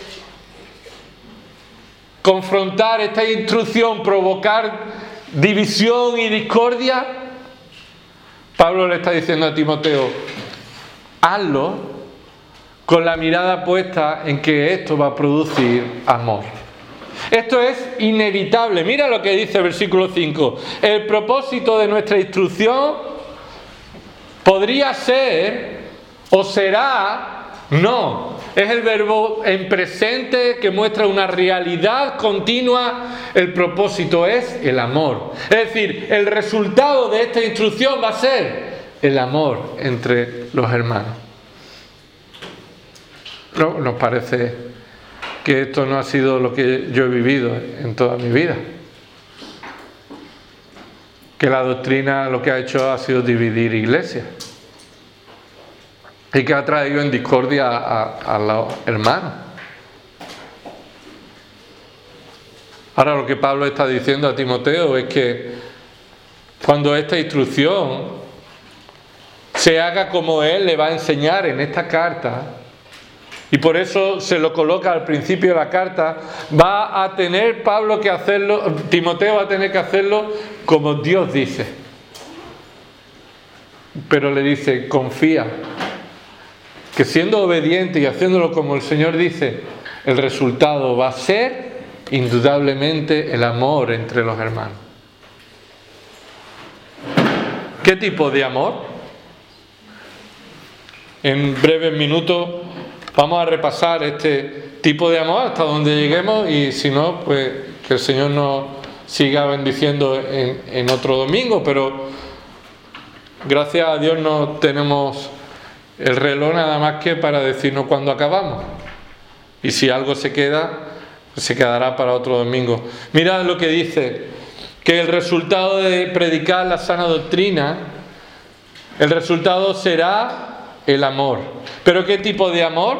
Speaker 1: confrontar esta instrucción, provocar división y discordia, Pablo le está diciendo a Timoteo, hazlo con la mirada puesta en que esto va a producir amor. Esto es inevitable. Mira lo que dice el versículo 5. El propósito de nuestra instrucción podría ser o será no. Es el verbo en presente que muestra una realidad continua. El propósito es el amor. Es decir, el resultado de esta instrucción va a ser el amor entre los hermanos. No, nos parece que esto no ha sido lo que yo he vivido en toda mi vida. Que la doctrina lo que ha hecho ha sido dividir iglesias. Y que ha traído en discordia a los hermanos. Ahora lo que Pablo está diciendo a Timoteo es que cuando esta instrucción se haga como él le va a enseñar en esta carta, y por eso se lo coloca al principio de la carta, va a tener Pablo que hacerlo, Timoteo va a tener que hacerlo como Dios dice. Pero le dice, confía, que siendo obediente y haciéndolo como el Señor dice, el resultado va a ser indudablemente el amor entre los hermanos. ¿Qué tipo de amor? En breves minutos vamos a repasar este tipo de amor hasta donde lleguemos, y si no, pues que el Señor nos siga bendiciendo en otro domingo. Pero gracias a Dios no tenemos el reloj nada más que para decirnos cuándo acabamos. Y si algo se queda, pues se quedará para otro domingo. Mirad lo que dice, que el resultado de predicar la sana doctrina, el resultado será el amor. ¿Pero qué tipo de amor?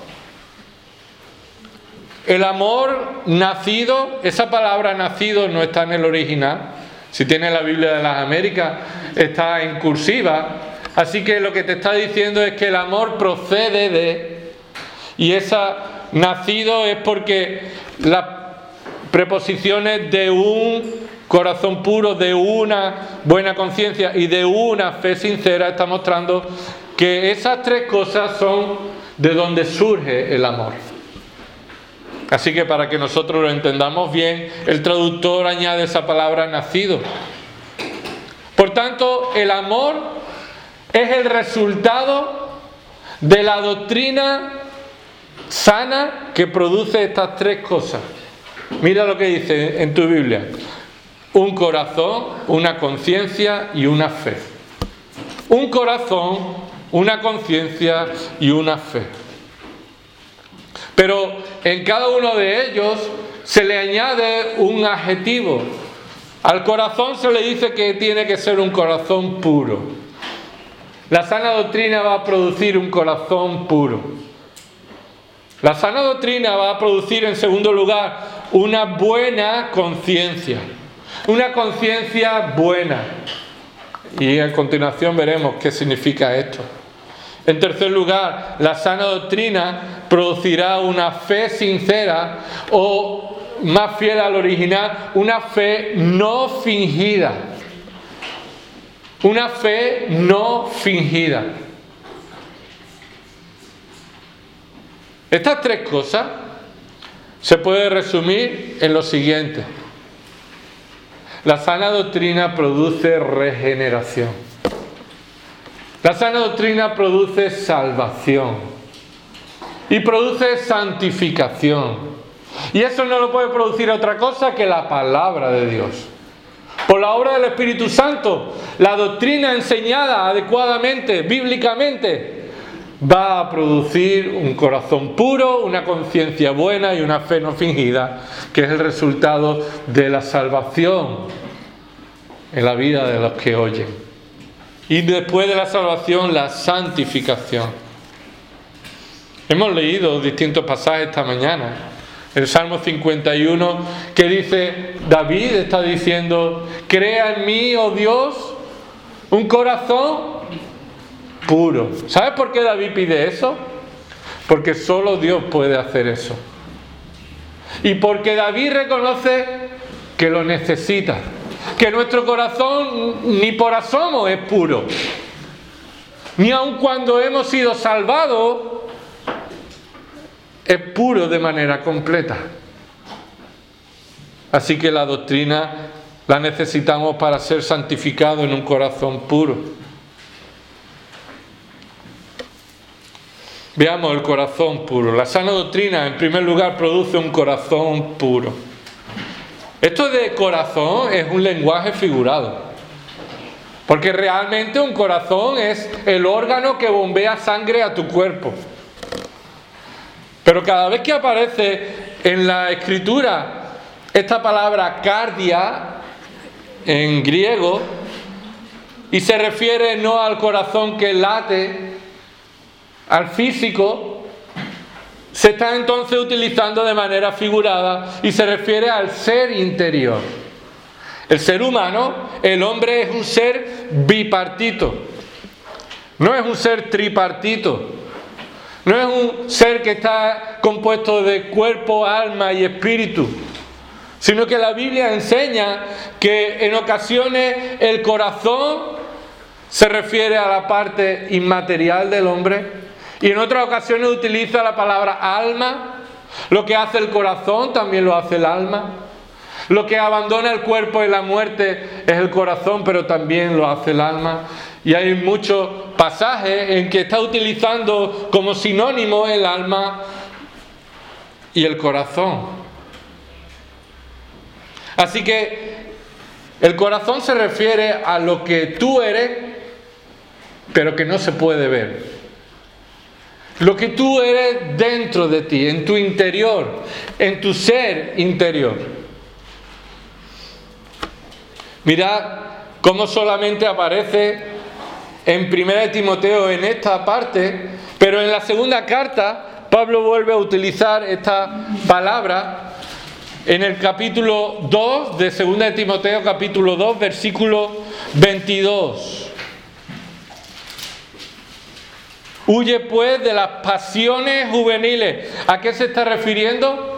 Speaker 1: El amor nacido, esa palabra nacido no está en el original. Si tienes la Biblia de las Américas, está en cursiva. Así que lo que te está diciendo es que el amor procede de... Y esa nacido es porque las preposiciones de un corazón puro, de una buena conciencia y de una fe sincera, está mostrando que esas tres cosas son de donde surge el amor. Así que para que nosotros lo entendamos bien, el traductor añade esa palabra nacido. Por tanto, el amor es el resultado de la doctrina sana que produce estas tres cosas. Mira lo que dice en tu Biblia: un corazón, una conciencia y una fe. Un corazón, una conciencia y una fe. Pero en cada uno de ellos se le añade un adjetivo. Al corazón se le dice que tiene que ser un corazón puro. La sana doctrina va a producir un corazón puro. La sana doctrina va a producir, en segundo lugar, una buena conciencia. Una conciencia buena. Y a continuación veremos qué significa esto. En tercer lugar, la sana doctrina producirá una fe sincera, o más fiel al original, una fe no fingida. Una fe no fingida. Estas tres cosas se puede resumir en lo siguiente. La sana doctrina produce regeneración. La sana doctrina produce salvación y produce santificación. Y eso no lo puede producir otra cosa que la palabra de Dios. Por la obra del Espíritu Santo, la doctrina enseñada adecuadamente, bíblicamente, va a producir un corazón puro, una conciencia buena y una fe no fingida, que es el resultado de la salvación en la vida de los que oyen. Y después de la salvación, la santificación. Hemos leído distintos pasajes esta mañana. El Salmo 51, que dice, David está diciendo, crea en mí, oh Dios, un corazón puro. ¿Sabes por qué David pide eso? Porque solo Dios puede hacer eso. Y porque David reconoce que lo necesita. Que nuestro corazón ni por asomo es puro. Ni aun cuando hemos sido salvados, es puro de manera completa. Así que la doctrina la necesitamos para ser santificados en un corazón puro. Veamos el corazón puro. La sana doctrina, en primer lugar, produce un corazón puro. Esto de corazón es un lenguaje figurado, porque realmente un corazón es el órgano que bombea sangre a tu cuerpo. Pero cada vez que aparece en la Escritura esta palabra cardia en griego, y se refiere no al corazón que late, al físico, se está entonces utilizando de manera figurada y se refiere al ser interior. El ser humano, el hombre, es un ser bipartito, no es un ser tripartito, no es un ser que está compuesto de cuerpo, alma y espíritu, sino que la Biblia enseña que en ocasiones el corazón se refiere a la parte inmaterial del hombre, y en otras ocasiones utiliza la palabra alma. Lo que hace el corazón también lo hace el alma. Lo que abandona el cuerpo en la muerte es el corazón, pero también lo hace el alma. Y hay muchos pasajes en que está utilizando como sinónimo el alma y el corazón. Así que el corazón se refiere a lo que tú eres, pero que no se puede ver. Lo que tú eres dentro de ti, en tu interior, en tu ser interior. Mirad cómo solamente aparece en 1 Timoteo en esta parte, pero en la segunda carta Pablo vuelve a utilizar esta palabra en el capítulo 2 de 2 Timoteo, capítulo 2, versículo 22. Huye pues de las pasiones juveniles. ¿A qué se está refiriendo?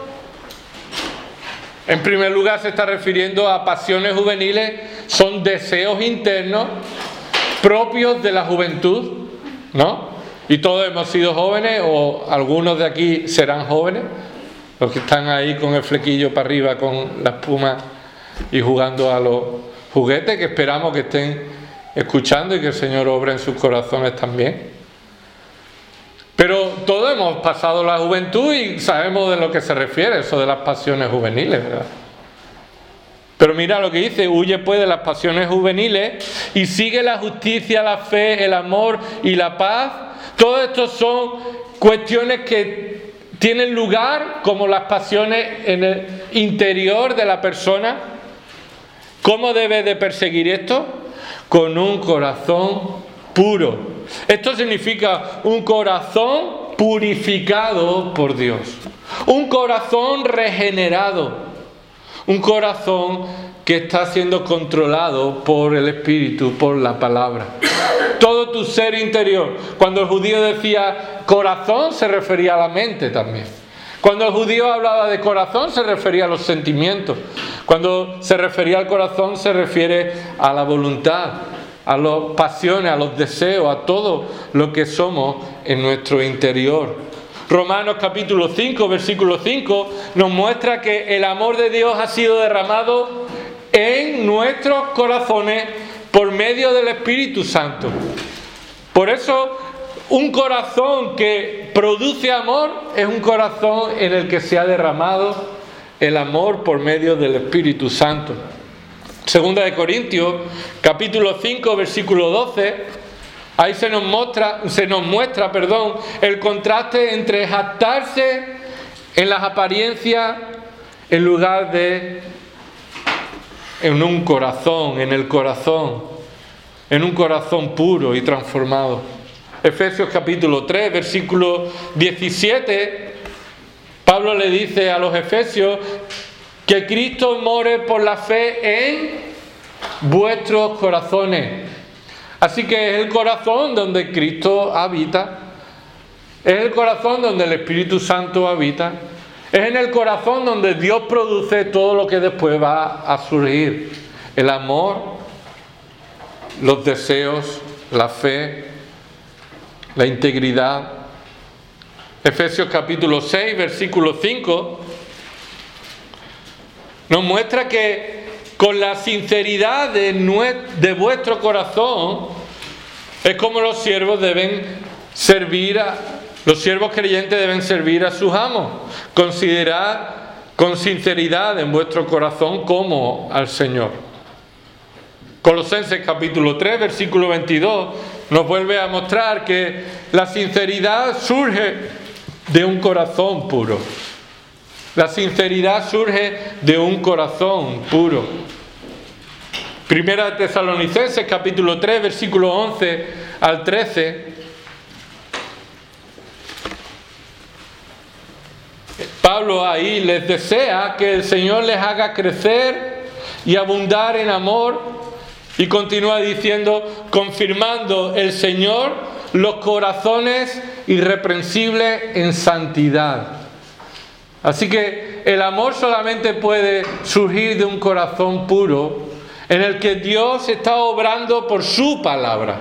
Speaker 1: En primer lugar se está refiriendo a pasiones juveniles. Son deseos internos propios de la juventud, ¿no? Y todos hemos sido jóvenes, o algunos de aquí serán jóvenes, los que están ahí con el flequillo para arriba, con la espuma y jugando a los juguetes, que esperamos que estén escuchando y que el Señor obre en sus corazones también. Pero todos hemos pasado la juventud y sabemos de lo que se refiere eso de las pasiones juveniles, ¿verdad? Pero mira lo que dice: huye pues de las pasiones juveniles y sigue la justicia, la fe, el amor y la paz. Todo esto son cuestiones que tienen lugar como las pasiones en el interior de la persona. ¿Cómo debe de perseguir esto? Con un corazón puro. Esto significa un corazón purificado por Dios, un corazón regenerado, un corazón que está siendo controlado por el Espíritu, por la palabra. Todo tu ser interior. Cuando el judío decía corazón, se refería a la mente también. Cuando el judío hablaba de corazón, se refería a los sentimientos. Cuando se refería al corazón, se refiere a la voluntad, a las pasiones, a los deseos, a todo lo que somos en nuestro interior. Romanos capítulo 5, versículo 5 nos muestra que el amor de Dios ha sido derramado en nuestros corazones por medio del Espíritu Santo. Por eso, un corazón que produce amor es un corazón en el que se ha derramado el amor por medio del Espíritu Santo. Segunda de Corintios, capítulo 5, versículo 12, Ahí se nos muestra, el contraste entre jactarse en las apariencias en lugar de en un corazón, en un corazón puro y transformado. Efesios capítulo 3, versículo 17, Pablo le dice a los efesios que Cristo more por la fe en vuestros corazones. Así que es el corazón donde Cristo habita, es el corazón donde el Espíritu Santo habita, es en el corazón donde Dios produce todo lo que después va a surgir: el amor, los deseos, la fe, la integridad. Efesios capítulo 6, versículo 5 nos muestra que con la sinceridad de vuestro corazón es como los siervos creyentes deben servir a sus amos. Considerad con sinceridad en vuestro corazón como al Señor. Colosenses capítulo 3, versículo 22 nos vuelve a mostrar que la sinceridad surge de un corazón puro. La sinceridad surge de un corazón puro. Primera de Tesalonicenses capítulo 3, versículo 11 al 13. Pablo ahí les desea que el Señor les haga crecer y abundar en amor, y continúa diciendo: confirmando el Señor los corazones irreprensibles en santidad. Así que el amor solamente puede surgir de un corazón puro, en el que Dios está obrando por su palabra.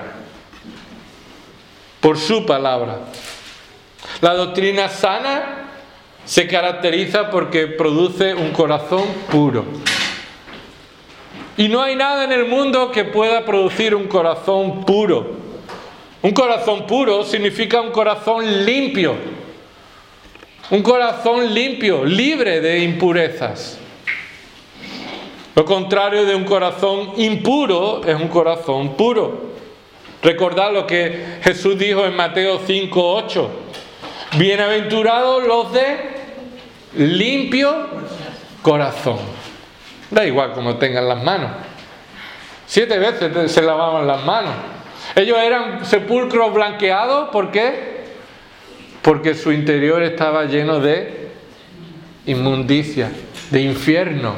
Speaker 1: Por su palabra. La doctrina sana se caracteriza porque produce un corazón puro. Y no hay nada en el mundo que pueda producir un corazón puro. Un corazón puro significa un corazón limpio. Un corazón limpio, libre de impurezas. Lo contrario de un corazón impuro es un corazón puro. Recordad lo que Jesús dijo en Mateo 5:8. Bienaventurados los de limpio corazón. Da igual cómo tengan las manos. 7 veces se lavaban las manos. Ellos eran sepulcros blanqueados. ¿Por qué? Porque su interior estaba lleno de inmundicia, de infierno.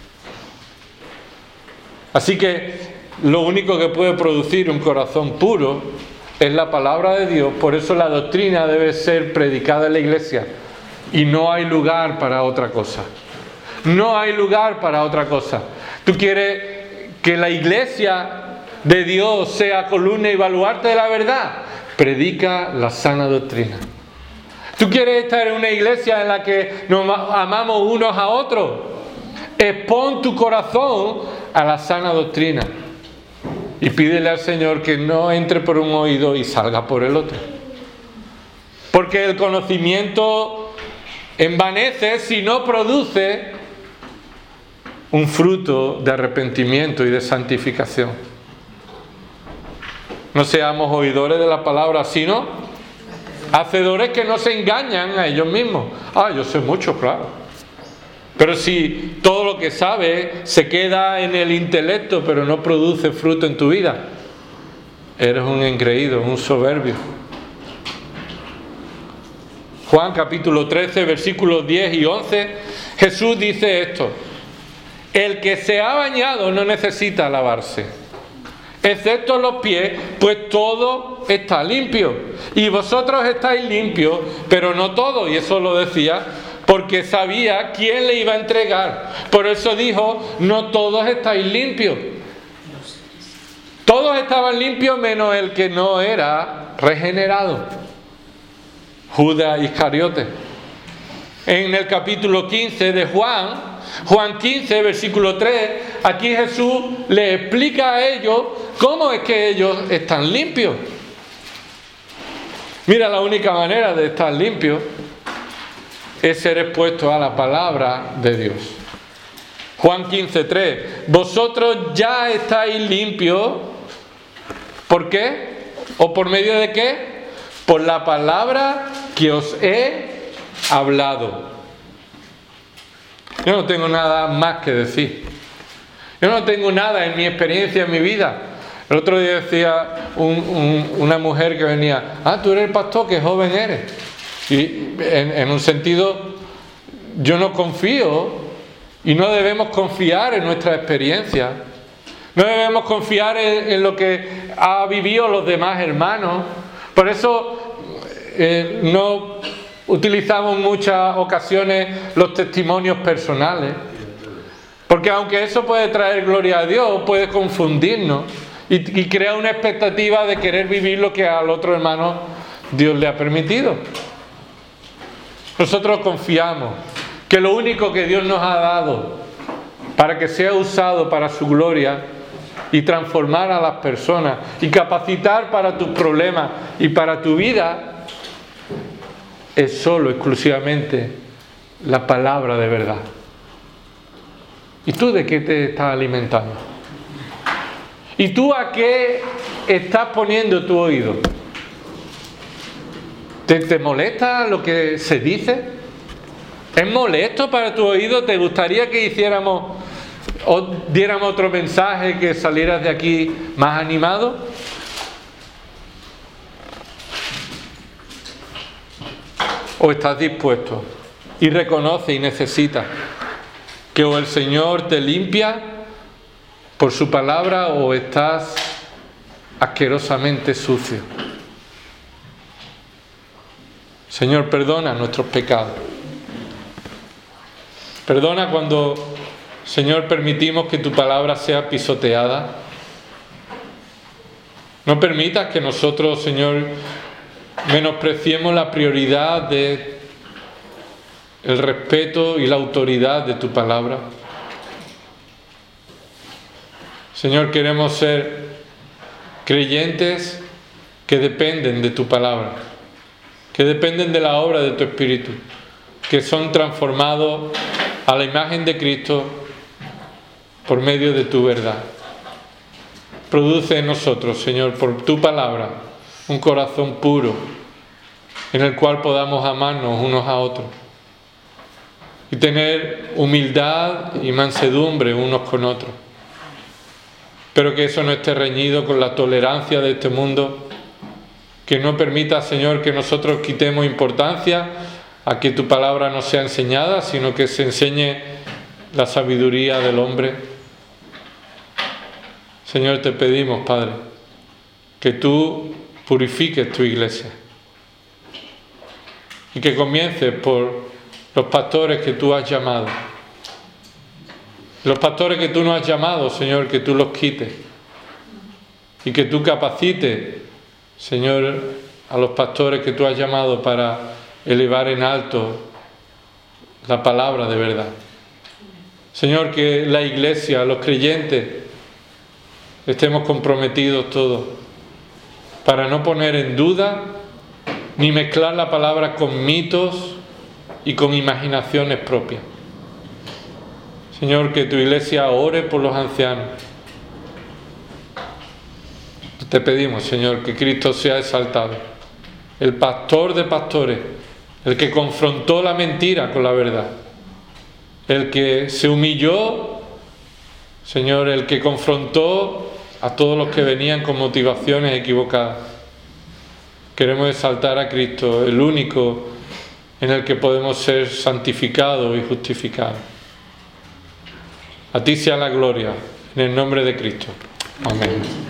Speaker 1: Así que lo único que puede producir un corazón puro es la palabra de Dios. Por eso la doctrina debe ser predicada en la iglesia. Y no hay lugar para otra cosa. No hay lugar para otra cosa. ¿Tú quieres que la iglesia de Dios sea columna y baluarte de la verdad? Predica la sana doctrina. ¿Tú quieres estar en una iglesia en la que nos amamos unos a otros? Expon tu corazón a la sana doctrina. Y pídele al Señor que no entre por un oído y salga por el otro. Porque el conocimiento envanece si no produce un fruto de arrepentimiento y de santificación. No seamos oidores de la palabra, sino hacedores que no se engañan a ellos mismos. Yo sé mucho, claro. Pero si todo lo que sabes se queda en el intelecto, pero no produce fruto en tu vida, eres un engreído, un soberbio. Juan capítulo 13, versículos 10 y 11, Jesús dice esto: el que se ha bañado no necesita lavarse, excepto los pies, pues todo está limpio. Y vosotros estáis limpios, pero no todo. Y eso lo decía porque sabía quién le iba a entregar. Por eso dijo: no todos estáis limpios. Todos estaban limpios menos el que no era regenerado, Judas Iscariote. En el capítulo 15 de Juan 15, versículo 3, aquí Jesús le explica a ellos cómo es que ellos están limpios. Mira, la única manera de estar limpio es ser expuesto a la palabra de Dios. Juan 15:3, vosotros ya estáis limpios. ¿Por qué? ¿O por medio de qué? Por la palabra que os he hablado. Yo no tengo nada más que decir. Yo no tengo nada en mi experiencia, en mi vida. El otro día decía una mujer que venía, tú eres el pastor, qué joven eres. Y en un sentido, yo no confío y no debemos confiar en nuestra experiencia. No debemos confiar en lo que ha vivido los demás hermanos. Por eso no utilizamos en muchas ocasiones los testimonios personales. Porque aunque eso puede traer gloria a Dios, puede confundirnos y crea una expectativa de querer vivir lo que al otro hermano Dios le ha permitido. Nosotros confiamos que lo único que Dios nos ha dado para que sea usado para su gloria y transformar a las personas y capacitar para tus problemas y para tu vida es solo, exclusivamente, la palabra de verdad. ¿Y tú de qué te estás alimentando? ¿Y tú a qué estás poniendo tu oído? ¿Te molesta lo que se dice? ¿Es molesto para tu oído? ¿Te gustaría que hiciéramos o diéramos otro mensaje, que salieras de aquí más animado? ¿O estás dispuesto y reconoces y necesitas que o el Señor te limpia por su palabra o estás asquerosamente sucio? Señor, perdona nuestros pecados. Perdona cuando, Señor, permitimos que tu palabra sea pisoteada. No permitas que nosotros, Señor, menospreciemos la prioridad de el respeto y la autoridad de tu palabra. Señor, queremos ser creyentes que dependen de tu palabra, que dependen de la obra de tu Espíritu, que son transformados a la imagen de Cristo por medio de tu verdad. Produce en nosotros, Señor, por tu palabra, un corazón puro, en el cual podamos amarnos unos a otros y tener humildad y mansedumbre unos con otros. Pero que eso no esté reñido con la tolerancia de este mundo, que no permita, Señor, que nosotros quitemos importancia a que tu palabra no sea enseñada, sino que se enseñe la sabiduría del hombre. Señor, te pedimos, Padre, que tú purifiques tu iglesia y que comiences por los pastores que tú has llamado. Los pastores que tú no has llamado, Señor, que tú los quites y que tú capacites, Señor, a los pastores que tú has llamado para elevar en alto la palabra de verdad. Señor, que la iglesia, los creyentes, estemos comprometidos todos para no poner en duda ni mezclar la palabra con mitos y con imaginaciones propias. Señor, que tu iglesia ore por los ancianos. Te pedimos, Señor, que Cristo sea exaltado, el pastor de pastores, el que confrontó la mentira con la verdad, el que se humilló, Señor, el que confrontó a todos los que venían con motivaciones equivocadas. Queremos exaltar a Cristo, el único en el que podemos ser santificados y justificados. A ti sea la gloria, en el nombre de Cristo. Amén.